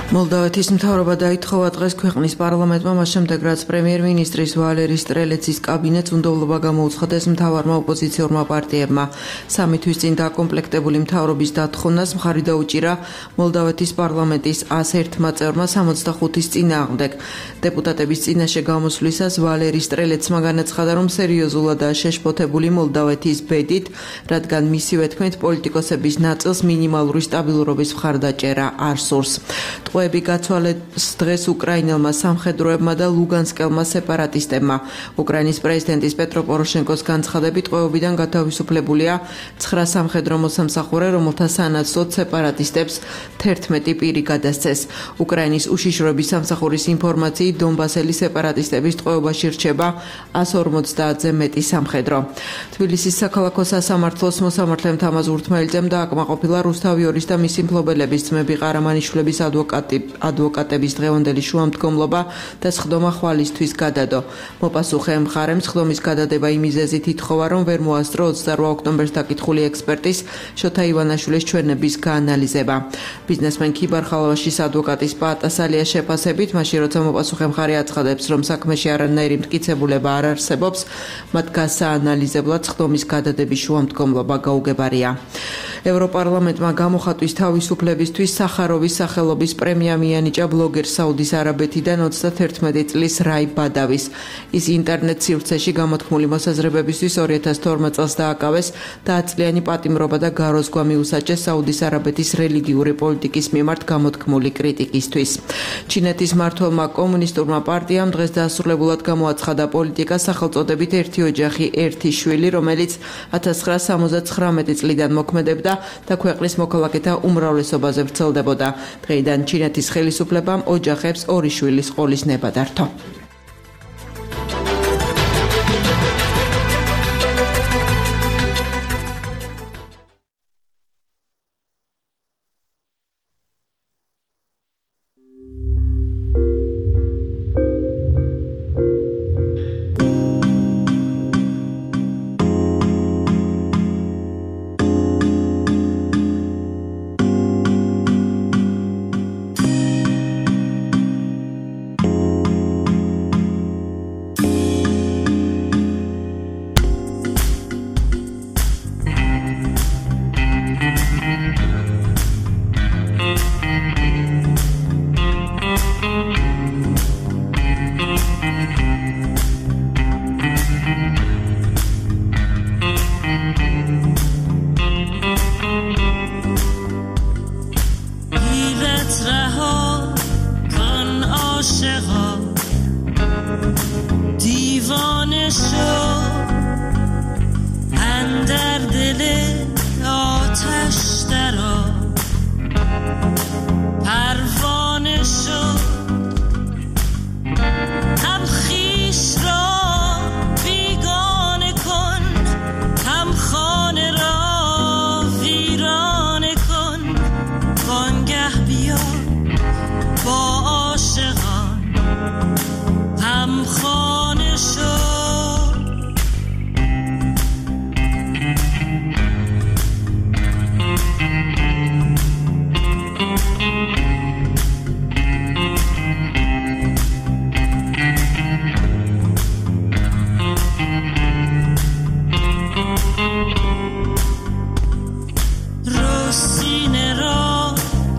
მოლდავეთის მთავრობა დაითხოვა დღეს ქვეყნის პარლამენტმა მას შემდეგ, რაც პრემიერ-მინისტრის ვალერი სტრელეცის კაბინეტს უნდობლობა გამოუცხადეს მთავარმა ოპოზიციურმა პარტიებმა. 3 თვის წინ დაკომპლექტებული მთავრობის დათხოვნას მხარი დაუჭირა მოლდავეთის პარლამენტის 101 წევრმა 65-ის წინააღმდეგ. დეპუტატების წინაშე გამოსვლისას ვალერი სტრელეცმა განაცხადა, რომ სერიოზულადაა შეშფოთებული მოლდავეთის ბედით, რადგან მისივე თქმით პოლიტიკოსების ნაწილს მინიმალური სტაბილურობის მხარდაჭერა არ სურს. ტყვეები გაცვალეს დღეს უკრაინელმა სამხედროებმა და ლუგანსკელმა სეპარატისტებმა. უკრაინის პრეზიდენტის პეტრო პოროშენკოს განცხადებით, ტყვეობიდან გათავისუფლებულია 9 სამხედრო მოსამსახურე, რომელთა სანაცვლოდ სეპარატისტებს 11 პირი გადასცეს. უკრაინის უშიშროების სამსახურის ინფორმაციით, დონბასელი სეპარატისტების ტყვეობაში რჩება 150-ზე მეტი სამხედრო. თბილისის საქალაქო სასამართლოს მოსამართლემ თამაზ ურთმელიძემ დააკმაყოფილა რუსთავიორის და მისი მფლობელების ძმები ყარამანიშვილების ადვოკატების დღევანდელი შუამდგომლობა და სხდომა ხვალისთვის გადადო. მოპასუხე მხარემ სხდომის გადადება იმ მიზეზით ითხოვა, რომ ვერ მოასწრო 28 ოქტომბერს დაკითხული ექსპერტის შოთა ივანაშვილის ჩვენების გაანალიზება. ბიზნესმენ ქიბარ ხალავაშის ადვოკატის პაატასალიას შეფასებით, მაშინ როცა მოპასუხე მხარე აცხადებს, რომ საქმეში არანაირი მტკიცებულება არ არსებობს, მათ გასაანალიზებლად სხდომის გადადების შუამდგომლობა გაუგებარია. ევროპარლამენტმა გამოხატვის თავისუფლებისთვის სახაროვის სახელობის პრემია მიანიჭა ბლოგერ საუდის არაბეთიდან 31 წლის რაი ბადავის. ის ინტერნეტ სივრცეში გამოთქმული მოსაზრებებისთვის 2012 წელს დააკავეს და 10 წლიანი პატიმრობა და გაროზგვა მიუსაჯეს საუდის არაბეთის რელიგიური პოლიტიკის მიმართ გამოთქმული კრიტიკისთვის. ჩინეთის მმართველმა კომუნისტურმა პარტიამ დღეს დასრულებულად გამოაცხადა პოლიტიკა სახელწოდებით ერთი ოჯახი, ერთი შვილი, რომელიც 1979 წლიდან მოქმედებდა და ქვეყნის მოქალაქეთა უმრავლესობაზე ვრცელდებოდა. დღეიდან ჩინეთის ხელისუფლებამ ოჯახებს 2 შვილის ყოლის ნება დართო.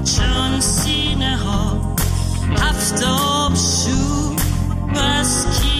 Stop, shoot, rescue.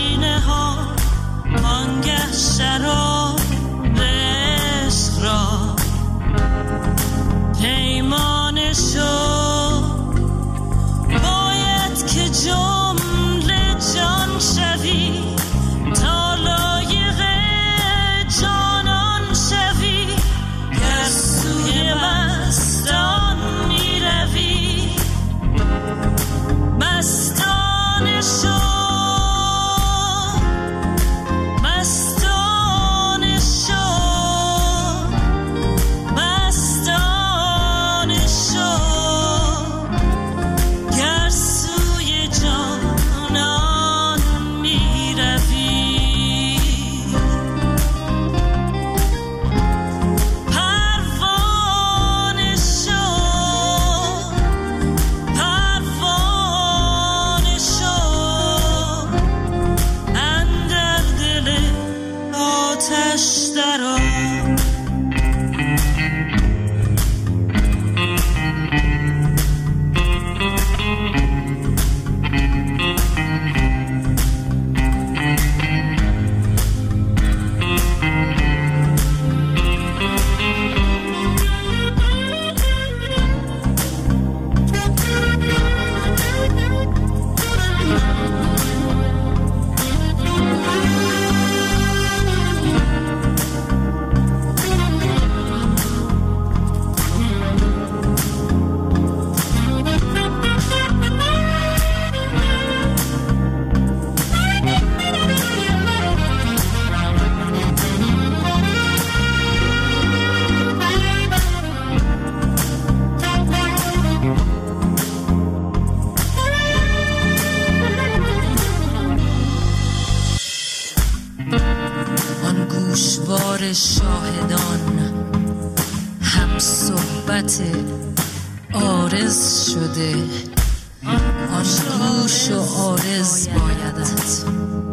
بار شاهدان هم صحبت عارض شده آن گوش و عارض بایدت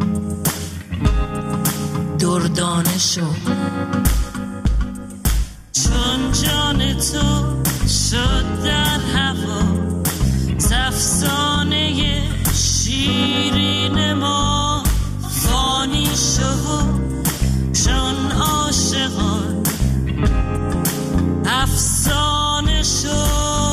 دردانه شو چون جان تو شد در هوا افسانه شیرین ما فانی شو چون عاشقان افسانه شو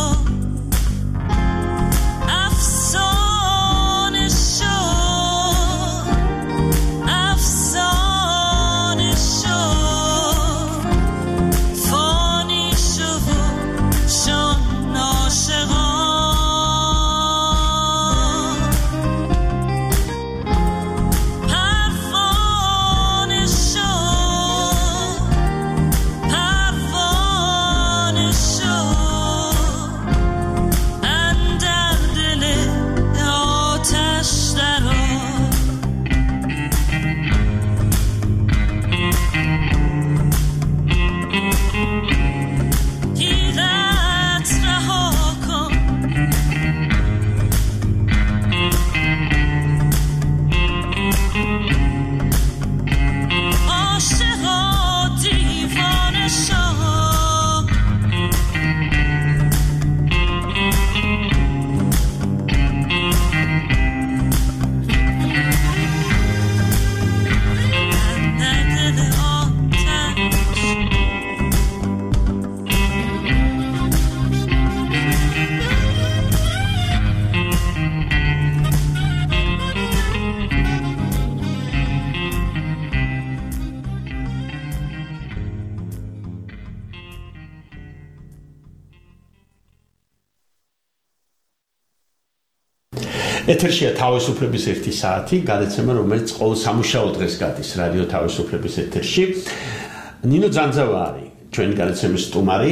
ეთერშია თავისუფლების 1 საათი, გადაცემა, რომელიც ყოველ სამუშაო დღეს გადის რადიო თავისუფლების ეთერში. ნინო ძანძავარი, ჩვენი გადაცემის სტუმარი,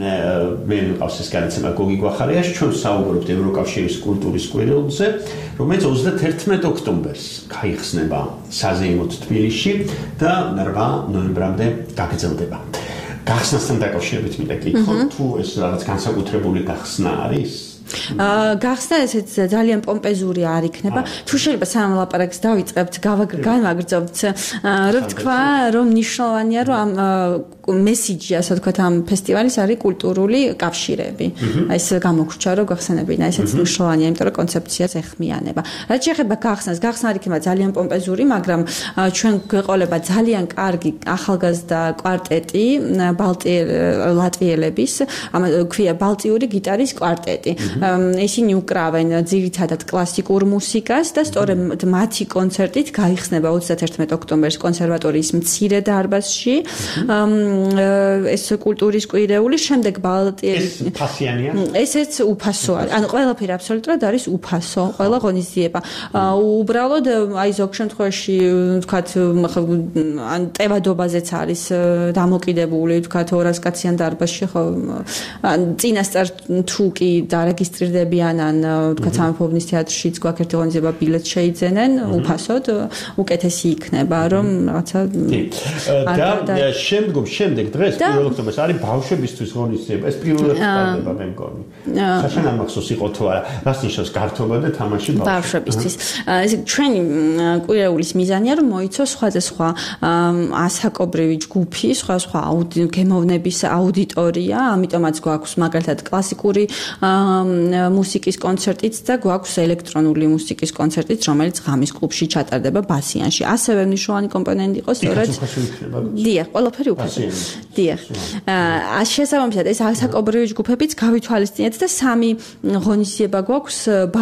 მე მიყავს ეს გადაცემა გოგი გვახარიას, ჩვენ საუბრობთ ევროკავშირის კულტურის კვირეულზე, რომელიც 31 ოქტომბერს გაიხსნება საზეიმოდ თბილისში და 8 ნოემბრამდე გაგრძელდება. გახსნასთან დაკავშირებით მინდა გითხრათ, თუ ეს რაღაც განსაკუთრებული გახსნა არის? გახსნა ესეც ძალიან პომპეზური არ იქნება. თუ შეიძლება სამ ლაპარაკს დავიწყებთ, განვაგრძობთ, რა თქვა, რომ ნიშნავენია, რომ ამ მესიჯი, ასე ვთქვათ, ამ ფესტივალის არის კულტურული კავშირები. აი ეს გამოგვრჩა, რომ გახსენებინა, ესეც ნიშნავენია, იმიტომ რომ კონცეფციას ეხმიანება. რაც შეეხება გახსნას, გახსნა არ იქნება ძალიან პომპეზური, მაგრამ ჩვენ გვეყოლება ძალიან კარგი ახალგაზრდა კვარტეტი ლატვიელების, ქვია ბალტიური გიტარის კვარტეტი. ისინი უკრავენ ძირითადად კლასიკურ მუსიკას და სწორედ მათი კონცერტით გაიხსნება 31 ოქტომბერს კონსერვატორიის მცირე დარბაზში ეს კულტურის კვირეული, შემდეგ ბალტიერი ეს ფასიანია? ესეც უფასო არის. ანუ ყველაფერი აბსოლუტურად არის უფასო, ყველა ღონისძიება. უბრალოდ აი ზოგ შემთხვევაში ვთქვათ ან ტევადობაზეც არის დამოკიდებული, ვთქვათ 200 კაციან დარბაზში ხო ან წინასწარ თუ კი დარეგისტრირდებიან ან ვთქვათ სამეფოებრივ თეატრშიც გვაქვს ერთი ღონისძიება ბილეთს შეიძენენ უფასოდ, უკეთესი იქნება რომ რაღაცა და შემდეგ დღეს 1 ოქტომბერს არის ბავშვებისთვის ღონისძიება. ეს პირველად ხდება მე მგონი. საშენ არ მახსოვს იყო თუ არა. რას ნიშნავს გართობა და თამაში ბავშვებისთვის. ეს ჩვენი კვირეულის მიზანია რომ მოიცოს სხვადასხვა ასაკობრივი ჯგუფი, სხვა გემოვნების აუდიტორია, ამიტომაც გვაქვს მაგალითად კლასიკური მუსიკის კონცერტიც და გვაქვს ელექტრონული მუსიკის კონცერტიც, რომელიც ღამის კლუბში ჩატარდება ბასიანში. ასევე მნიშვნელოვანი კომპონენტი იყო სწორედ დიახ, ყველაფერი უფასო. დიახ. შესაბამისად ეს ასაკობრივი ჯგუფებიც გავითვალისწინეთ და 3 ღონისძიება გვაქვს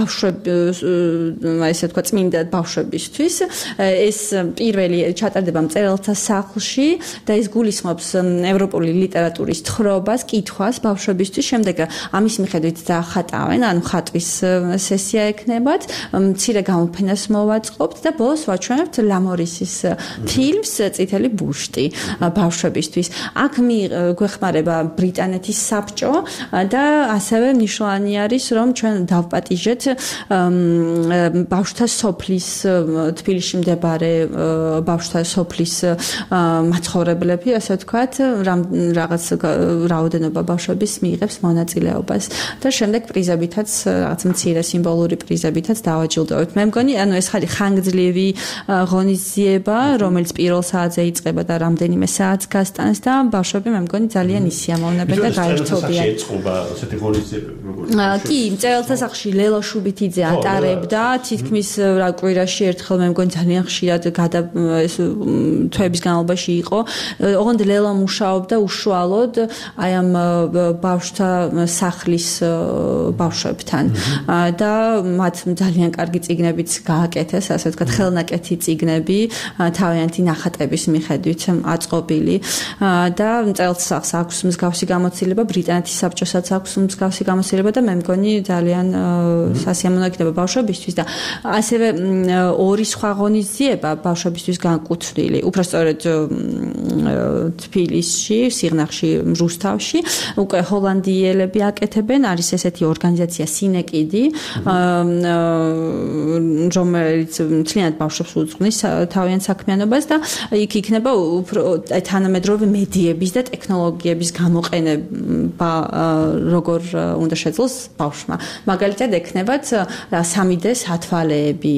ესე ვთქვათ წმინდა ბავშვებისთვის. ეს პირველი ჩატარდება მწერალთა სახლში და ეს გულისხმობს ევროპული ლიტერატურის თხრობას, კითხვას ბავშვებისთვის. შემდეგ ამის მიხედვით დახატავენ, ანუ ხატვის სესია ექნებათ, მცირე გამოფენას მოვაწყობთ და ბოლოს ვაჩვენებთ ლამორისის ფილმს წითელი ბუშტი ბავშვებისთვის. მისთვის. აქ გვეხმარება ბრიტანეთის საბჭო და ასევე მნიშვნელოვანი არის, რომ ჩვენ დავპატიჟეთ ბავშვთა სოფლის თბილისში მდებარე ბავშვთა სოფლის მაცხოვრებლები, ასე ვთქვათ, რაღაც რაოდენობა ბავშვების მიიღებს მონაწილეობას და შემდეგ პრიზებითაც რაღაც მცირე სიმბოლური პრიზებითაც დავაჯილდოვებთ. მე მგონი, ანუ ეს ხანგრძლივი ღონისძიება, რომელიც პირველ საათზე იწყება და რამდენიმე საათს გასტანს და ბავშვები მე მგონი ძალიან ისიამოვნებენ და გაერთობიან. ეწყობა ასეთი ღონისძიებები როგორ? კი, მწერალთა სახლში ლელა შუბითიძე ატარებდა, თითქმის რა კვირაში ერთხელ მე მგონი ძალიან ხშირად ეს თვეების განმავლობაში იყო. ოღონდ ლელა მუშაობდა უშუალოდ აი ამ ბავშვთა სახლის ბავშვებთან და მათ ძალიან კარგი წიგნებიც გააკეთეს, ასე ვთქვათ, ხელნაკეთი წიგნები, თავიანთი ნახატების მიხედვით აწყობილი და მწერალთა სახლს აქვს მსგავსი გამოცდილება, ბრიტანეთის საბჭოსაც აქვს მსგავსი გამოცდილება და მე მგონი ძალიან სასიამოვნო იქნება ბავშვებისთვის და ასევე ორი სხვა ღონისძიება ბავშვებისთვის განკუთვნილი, უბრალოდ თბილისში, სიღნაღში, რუსთავში, უკვე ჰოლანდიელები აკეთებენ, არის ესეთი ორგანიზაცია სინეკიდი, რომელიც მთლიანად ბავშვებს უძღვნის თავიანთ საქმიანობას და იქ იქნება თანამედროვე მედიების და ტექნოლოგიების გამოყენება როგორ უნდა შეძლოს ბავშვმა. მაგალითად ექნებათ 3D სათვალეები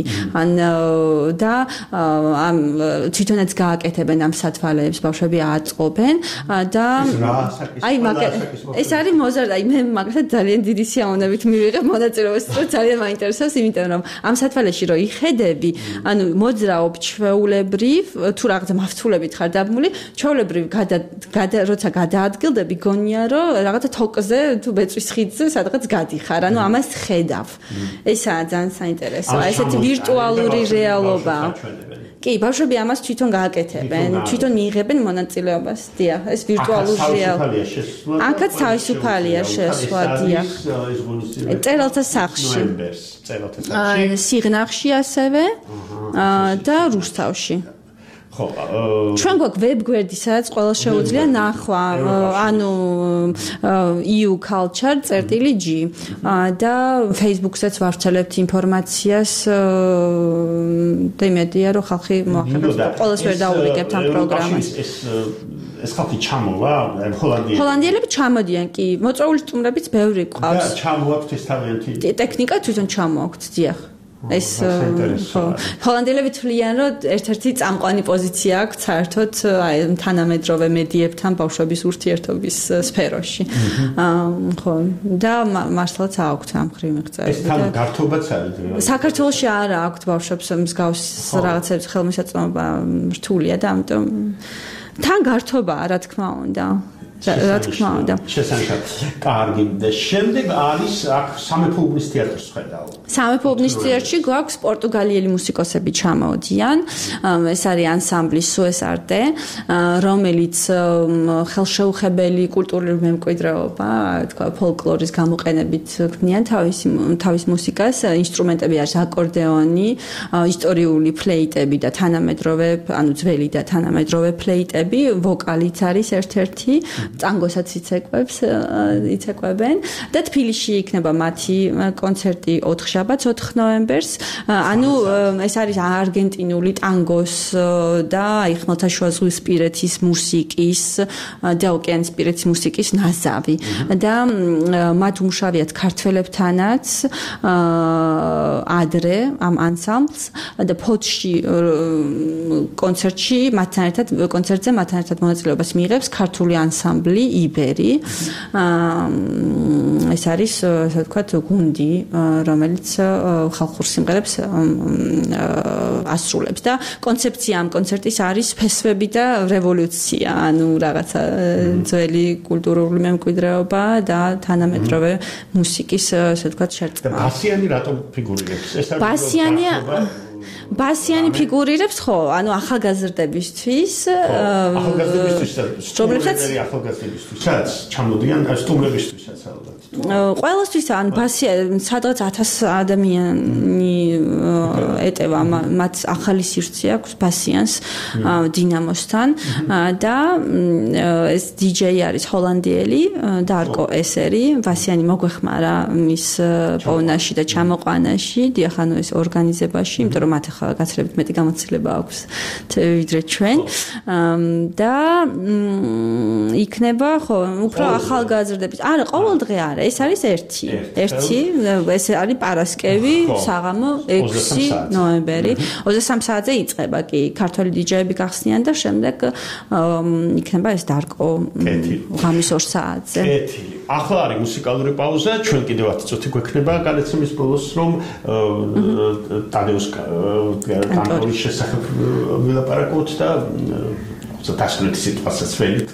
და თვითონაც გააკეთებენ ამ სათვალეებს, ბავშვები აწყობენ და აი ეს არის მოზარდი, მე მაგალითად ძალიან დიდი სიამოვნებით მივიღებ მონაწილეობას, რომ ძალიან მაინტერესებს, იმიტომ რომ ამ სათვალეში რო იხედები, ანუ მოძრაობ ჩვეულებრივ, თუ რაღაც მავთულებით ხარ დაბმული, ჩვეულებრივ როცა გადაადგილდები, გონია რომ რაღაცა თოკზე თუ ბეწვის ხიდზე სადღაც გადიხარ, ანუ ამას ხედავ. ესაა ძალიან საინტერესო. ესეთი ვირტუალური რეალობა. კი, ბავშვები ამას თვითონ გააკეთებენ, თვითონ მიიღებენ მონაწილეობას. დიახ, ეს ვირტუალური რეალობა. აქაც თავისუფალია შესვლა, დიახ. მწერალთა სახლში. სიღნაღში ასევე და რუსთავში. ხო, ჩვენ გვაქვს ვებგვერდი, სადაც ყველა შეუძლია ნახვა, ანუ EU Culture.g და Facebook-საც ვავრცელებთ ინფორმაციას და იმედია, რომ ხალხი მოახერხებს და ყველას ვერ დაურიგებთ ამ პროგრამას. ეს ხალხი ჩამოვა, ჰოლანდიელები ჩამოდიან, კი, მოწვეული სტუმრებიც ბევრი ყავს. და ჩამოაქვთ ეს თავიანთი ტექნიკა თვითონ ჩამოაქვთ, დიახ. ეს ჰოლანდიელები თვლიან, რომ ერთ-ერთი წამყვანი პოზიცია აქვს საერთოდ აი თანამედროვე მედიებთან ბავშვების ურთიერთობის სფეროში. ხო, და მართლაც აქვთ ამ ხრივ მიღწევები. ეს თან გართობაც არის. საქართველოში არა აქვთ ბავშვებს მსგავს რაღაცებს ხელმისაწვდომობა რთულია და ამიტომ თან გართობაა, რა თქმა უნდა. რა თქმა უნდა. შესანიშნავად. კარგი. და შემდეგ არის აქ სამეფო უბნის თეატრს ხედავ. სამეფო უბნის თეატრში გვაქვს პორტუგალიელი მუსიკოსები ჩამოდიან. ეს არის ანსამბლი სუესარტე, რომელიც ხელშეუხებელი კულტურული მემკვიდრეობა, თქვა ფოლკლორის გამოყენებით ქმნიან თავის მუსიკას. ინსტრუმენტები არის აკორდეონი, ისტორიული ფლეიტები და თანამედროვე, ანუ ძველი და თანამედროვე ფლეიტები, ვოკალიც არის ერთ-ერთი. ტანგოსაც იცეკვებენ და თბილისში იქნება მათი კონცერტი 4 შაბათს 4 ნოემბერს. ანუ ეს არის არგენტინული ტანგოს და აი ხმელთაშუაზღვისპირეთის მუსიკის და ოკეანისპირეთის მუსიკის ნაზავი და მათ უმშავიათ ქართველებთანაც ადრე ამ ანსამბლს და ფოთში კონცერტზე მათთან ერთად მონაწილეობას მიიღებს ქართული ანსამბლი იბერი. ეს არის, ასე ვთქვათ, გუნდი, რომელიც ხალხურ სიმღერებს ასრულებს და კონცეფცია ამ კონცერტის არის ფესვები და რევოლუცია, ანუ რაღაცა ძველი კულტურული მემკვიდრეობა და თანამედროვე მუსიკის, ასე ვთქვათ, შერწყმა. ბასიანი რატომ ფიგურირებს? ეს არის ბასიანი ბასიანი ფიგურირებს ხო? ანუ ახალგაზრდებისთვის, ახალგაზრდებისთვის, რომლებსაც ახალგაზრდებისთვისაც ჩამოდიან სტუმრებისთვისაც ალბათ. ყველასთვის ან ბასიანი სადღაც 1000 ადამიანი ეტევა მათ ახალი სივრცე აქვს ბასიანს დინამოსთან და ეს DJ არის ჰოლანდიელი დარკო ესერი ბასიანი მოგვეხმარა მის პოვნაში და ჩამოყვანაში დიახ ანუ ეს ორგანიზებაში იმიტომ რომ მათ ახლა გაცილებით მეტი გამოცდილება აქვს ვიდრე ჩვენ და იქნება ხო უფრო ახალგაზრდების არა ყოველდღე არა ეს არის ერთი ეს არის პარასკევი საღამო 6 ნოემბერი 23 საათზე იწყება კი ქართველი დიჯეები გახსნიან და შემდეგ იქნება ეს დარკო ღამის 2 საათზე კეთილი ახლა არის მუსიკალური პაუზა ჩვენ კიდევ 10 წუთი გვექნება გადაცემის ბოლოს რომ ტადეუს კანტორის შესახებ ვილაპარაკოთ და დასრულეთ სიტყვასაც ველით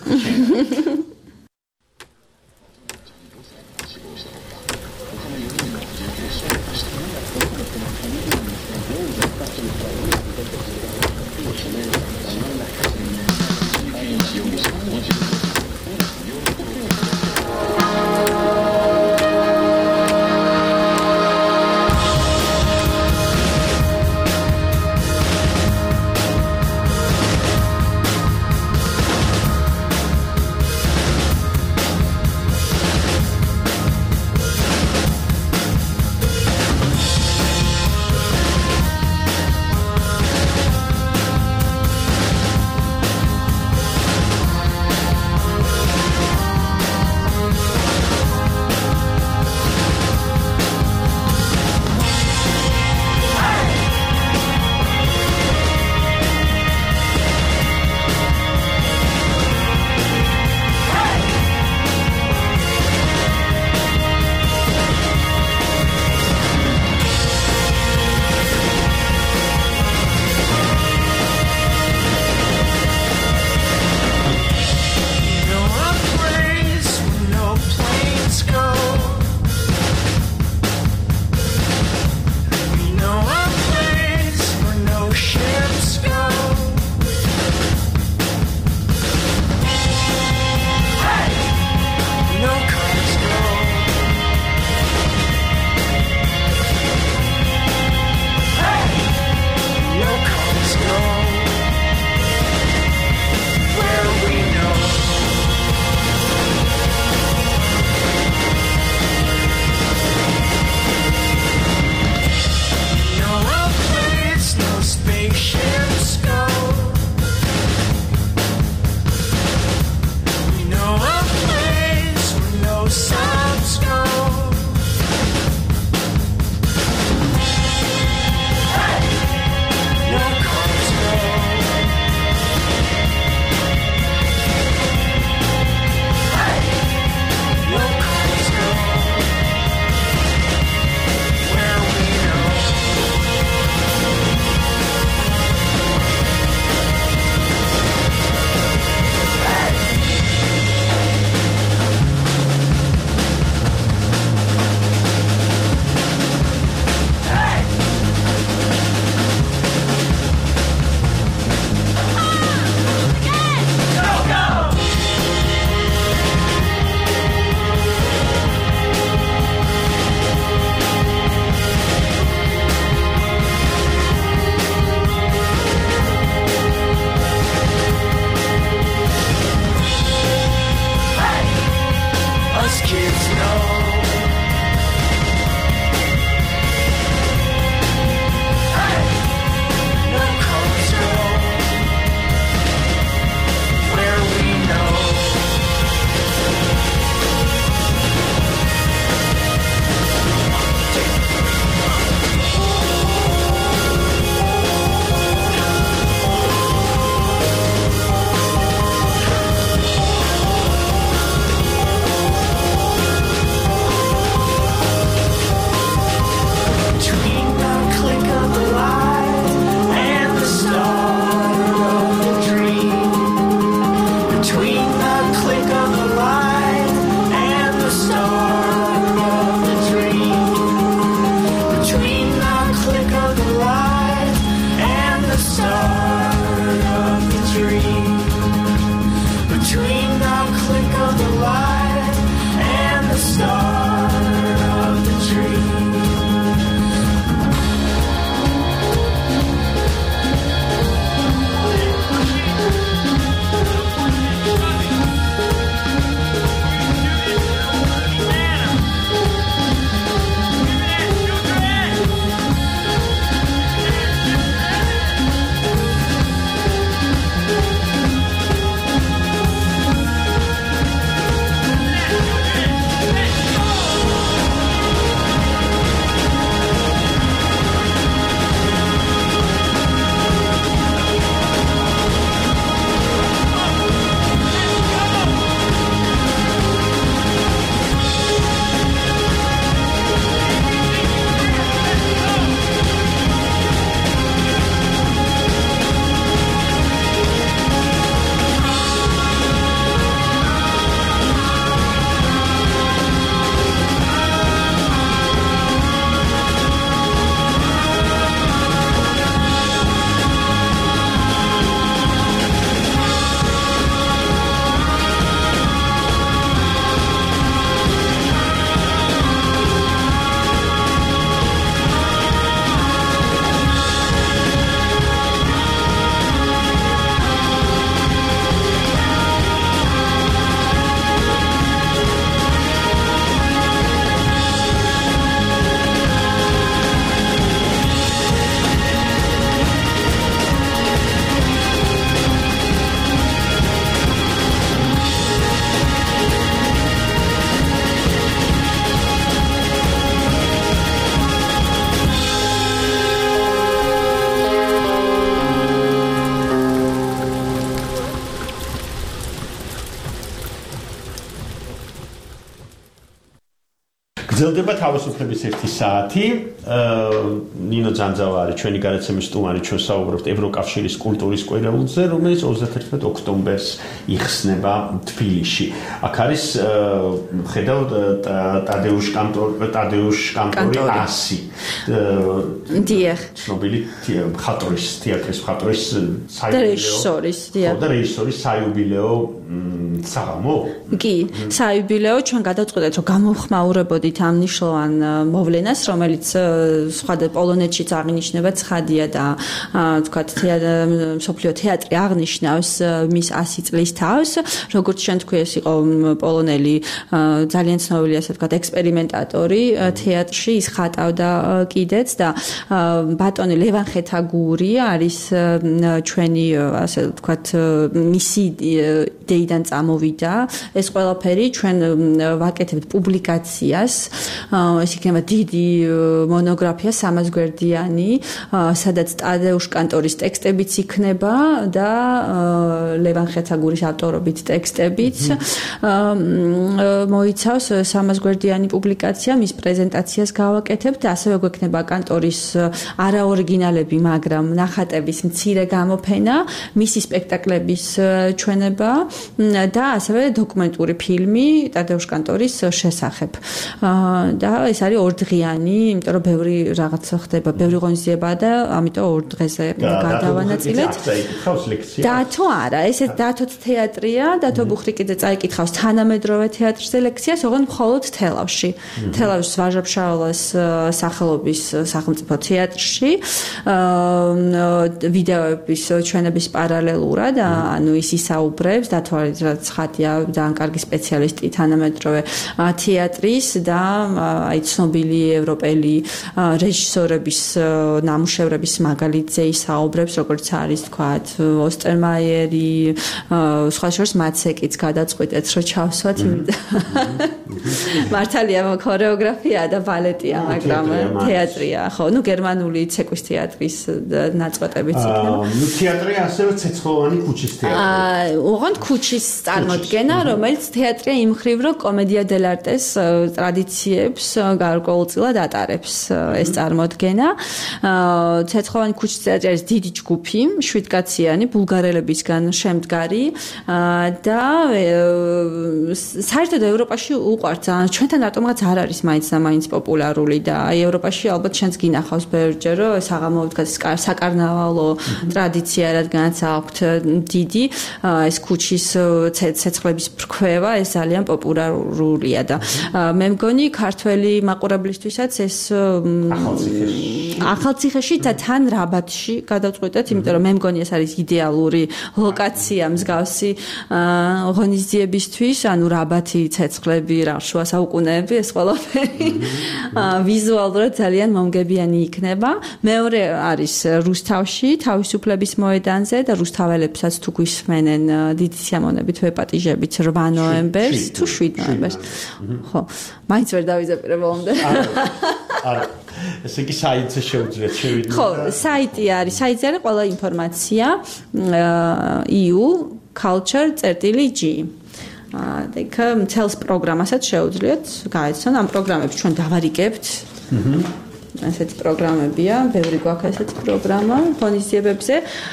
გრძელდება თავისუფლების 1 საათი. ნინო ძანძავა არის ჩვენი გადაცემის სტუმარი, ჩვენ საუბრობთ ევროკავშირის კულტურის კვირაულზე, რომელიც 31 ოქტომბერს იხსნება თბილისში. აქ არის ხედავთ ტადეუშ კანტორი 100. დიახ. ცნობილი მხატვრის, თეატრის მხატვრის და რეჟისორის საიუბილეო საღამო? კი, საიუბილეო ჩვენ გადავწყვეტეთ, რომ გამოვხმაურებოდით ამ მნიშვნელოვან მოვლენას, რომელიც სხვა პოლონეთშიც აღინიშნება ცხადია და თქვათ მსოფლიო თეატრი აღნიშნავს მის 100 წლის თავს, როგორც ჩვენ თქვი, ეს იყო პოლონელი ძალიან ცნობილი, ასე ვთქვათ, ექსპერიმენტატორი თეატრში, ის ხატავდა კიდეც და ბატონი ლევან ხეთაგური არის ჩვენი, ასე ვთქვათ, მისი იდეიდან წამოვიდა ეს ყველაფერი, ჩვენ ვაკეთებთ პუბლიკაციას, ეს იქნება დიდი მონოგრაფია 300 გვერდიანი, სადაც ტადეუშ კანტორის ტექსტებიც იქნება და ლევან ხეთაგურის ავტორობით ტექსტებიც მოიცავს 300 გვერდიანი პუბლიკაცია, მის პრეზენტაციას გავაკეთებთ, ასევე გვექნება კანტორის არაორიგინალები, მაგრამ ნახატების მცირე გამოფენა, მისი სპექტაკლების ჩვენება და ასევე დოკუმენტური ფილმი ტადეუშ კანტორის შესახებ. და ეს არის 2 დღიანი, იმიტომ რომ ბევრი რაღაც ხდება, ბევრი ღონისძიებაა და ამიტომ 2 დღეზე გადავანაწილეთ. დათო არა, ეს დათოც თეატრია, დათო ბუხრიკიძე წაიკითხავს თანამედროვე თეატრზე ლექციას, ოღონდ მხოლოდ თელავში. თელავის ვაჟა-ფშაველას სახელობის სახელმწიფო თეატრში, ვიდეოების ჩვენების პარალელურად, ანუ ის ისაუბრებს, დათო არის რაც ხატია, ძალიან კარგი სპეციალისტი თანამედროვე თეატრის და აი ცნობილი ევროპელი რეჟისორების ნამუშევრების მაგალითზე ისაუბრებს, როგორც არის თქვათ ოსტერმაიერი, სხვა შორის მაცეკიც გადაწყვეტეთ, რომ ჩავსვათ. მართალია ქორეოგრაფია და ბალეტია, მაგრამ თეატრია, ხო, ნუ გერმანული ცეკვის თეატრის ნაწყვეტებიც იქნება. ნუ თეატრია ასევე ცეცხლოვანი ქუჩის თეატრი. ოღონდ ქუჩის წარმოდგენა, რომელიც თეატრია იმ მხრივ, რომ კომედია დელარტეს ტრადიციებს გარკვეულწილად ატარებს ეს წარმოდგენა. ცეცხლოვანი ქუჩის თეატრი არის დიდი ჯგუფი, 7 კაციანი, ბულგარელებისგან შემდგარი და საერთოდ ევროპაში უყვართ. ჩვენთან რატომღაც არ არის მაინც და მაინც პოპულარული და აი ევროპაში ალბათ შენც გინახავს ბევრჯერ, რომ საღამო ვთქვათ საკარნავალო ტრადიცია, რადგანაც აქვთ დიდი ეს ქუჩის ცეცხლების ფრქვევა, ეს ძალიან პოპულარულია და მე მგონი ქართველი მაყურებლისთვისაც ეს ახალციხეში და თან რაბათში გადავწყვეტეთ, იმიტომ რომ მე მგონი ეს არის იდეალური ლოკაცია მსგავსი ღონისძიებისთვის, ანუ რაბათი, ცეცხლები, რა შუა საუკუნეები, ეს ყველაფერი ვიზუალურად ძალიან მომგებიანი იქნება. მეორე არის რუსთავში, თავისუფლების მოედანზე და რუსთაველებსაც თუ გვისმენენ დიდი სიამოვნებით ვეპატიჟებით 8 ნოემბერს თუ 7 ნოემბერს. ხო, მაინც ვერ დავიზეპირე ბოლომდე. არა. ესე იგი საიტზე შეუძლიათ შევიდნენ. ხო, საიტი არის, საიტზე არის ყველა ინფორმაცია EU culture.g. და იქ მთელს პროგრამასაც შეუძლიათ გაეცნონ. ამ პროგრამებს ჩვენ დავარიგებთ. ასეთი პროგრამებია, ბევრი გვაქვს ასეთი პროგრამა ღონისძიებებზე.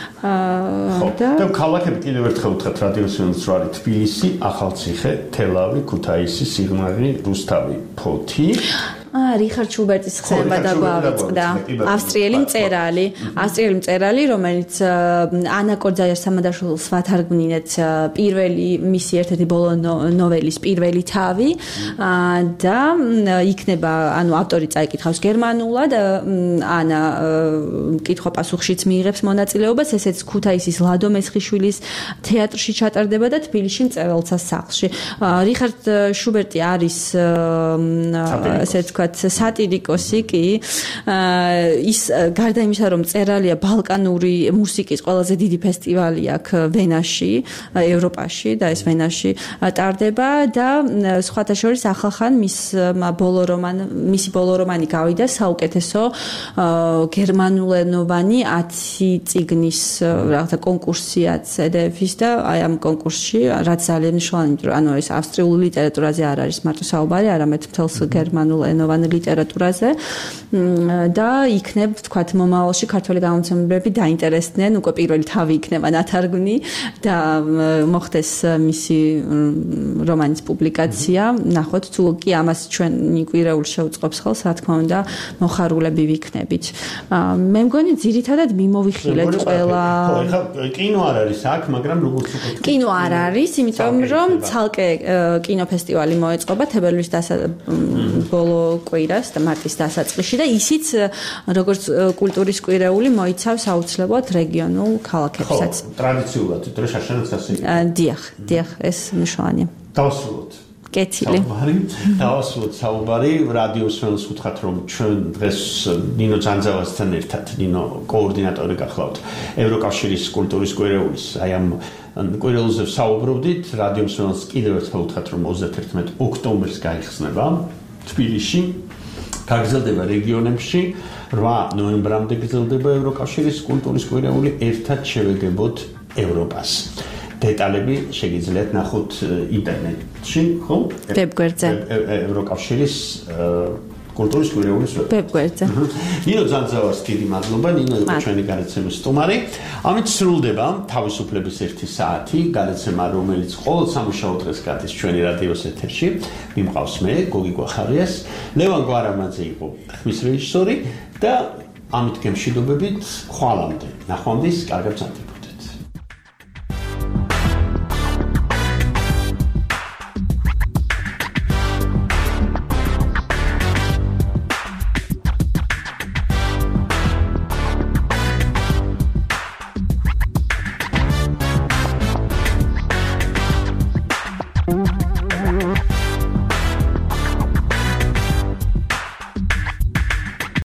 და ქალაქები კიდევ ერთხელ ვთქვათ, რადიოსიუნის რა არის თბილისი, ახალციხე, თელავი, ქუთაისი, სიღნაღი, რუსთავი, ფოთი. რიხარდ შუბერტის ხსენება დაგვავიწყდა. ავსტრიელი მწერალი, რომელიც ანა კორძაიას სამადაშვილს ვათარგმნინეთ პირველი მისი ერთ-ერთი ბოლო ნოველის პირველი თავი და იქნება, ანუ ავტორი წაიკითხავს გერმანულად, ანა კითხვა-პასუხშიც მიიღებს მონაწილეობას, ესეც ქუთაისის ლადო მესხიშვილის თეატრში ჩატარდება და თბილისში მწერალთა სახლში. რიხარდ შუბერტი არის ასე ვთქვათ ვთქვათ, სატირიკოსი კი. ის გარდა იმისა, რომ წერალია ბალკანური მუსიკის ყველაზე დიდი ფესტივალი აქვს ვენაში, ევროპაში და ეს ვენაში ტარდება და სხვათა შორის ახალხან მისი ბოლო რომანი გავიდა საუკეთესო გერმანულენოვანი 10 წიგნის რაღაცა კონკურსიაც EDF-ის და აი ამ კონკურსში რაც ძალიან მნიშვნელოვანი, ანუ ეს ავსტრიული ლიტერატურაზე არ არის მარტო საუბარი, არამედ მთელს გერმანულენოვან ლიტერატურაზე და იქნებ თქვათ მომავალში ქართველი გამომცემლები დაინტერესდნენ, უკვე პირველი თავი იქნება ნათარგმნი და მოხდეს მისი რომანის პუბლიკაცია. ნახოთ თუ კი ამას ჩვენი კვირეული შეუწყობს ხელს, რა თქმა უნდა, მოხარულები ვიქნებით. მე მგონი ძირითადად მიმოვიხილეთ ყველა. ხო, ეხლა კინო არ არის აქ, მაგრამ როგორც უკვე კინო არ არის, იმიტომ რომ ცალკე კინოფესტივალი მოეწყობა თებერვლის ბოლო კვირას და მარტის დასაწყისში და ისიც როგორც კულტურის კვირეული მოიცავს აუცილებლად რეგიონულ ქალაქებსაც. ხო, ტრადიციულად დღეს შაშანაც ასე. დიახ, ეს მნიშვნელოვანია. დავასრულოთ. კეთილი. დავასრულოთ საუბარი. რადიოს ველს ვუთხრათ, რომ ჩვენ დღეს ნინო ძანძავასთან ერთად, ნინო კოორდინატორი გახლავთ ევროკავშირის კულტურის კვირეულის, აი ამ კვირეულზე საუბრობდით. რადიოს ველს კიდევ ერთხელ ვუთხრათ, რომ 31 ოქტომბერს გაიხსნება თბილისში. გაგრძელდება რეგიონებში, 8 ნოემბრამდე გრძელდება ევროკავშირის კულტურის კვირეული ერთად შევეგებოთ ევროპას. დეტალები შეგიძლიათ ნახოთ ინტერნეტში, ხო? ვებგვერდზე. ევროკავშირის კულტურის კვირეულის ვებგვერდზე. ნინო ძანძავას დიდი მადლობა, ნინო იყო ჩვენი განაცემის სტუმარი. ამით სრულდება თავისუფლების 1 საათი, განაცემა, რომელიც ყოველ სამუშაო დღეს გადის ჩვენი რადიოს ეთერში. მიმყავს მე, გოგი გვახარიას, ლევან გვარამაძე იყო ხმის რეჟისორი და ამით გემშვიდობებით ხვალამდე. ნახვამდის, კარგად გრძელდებათ.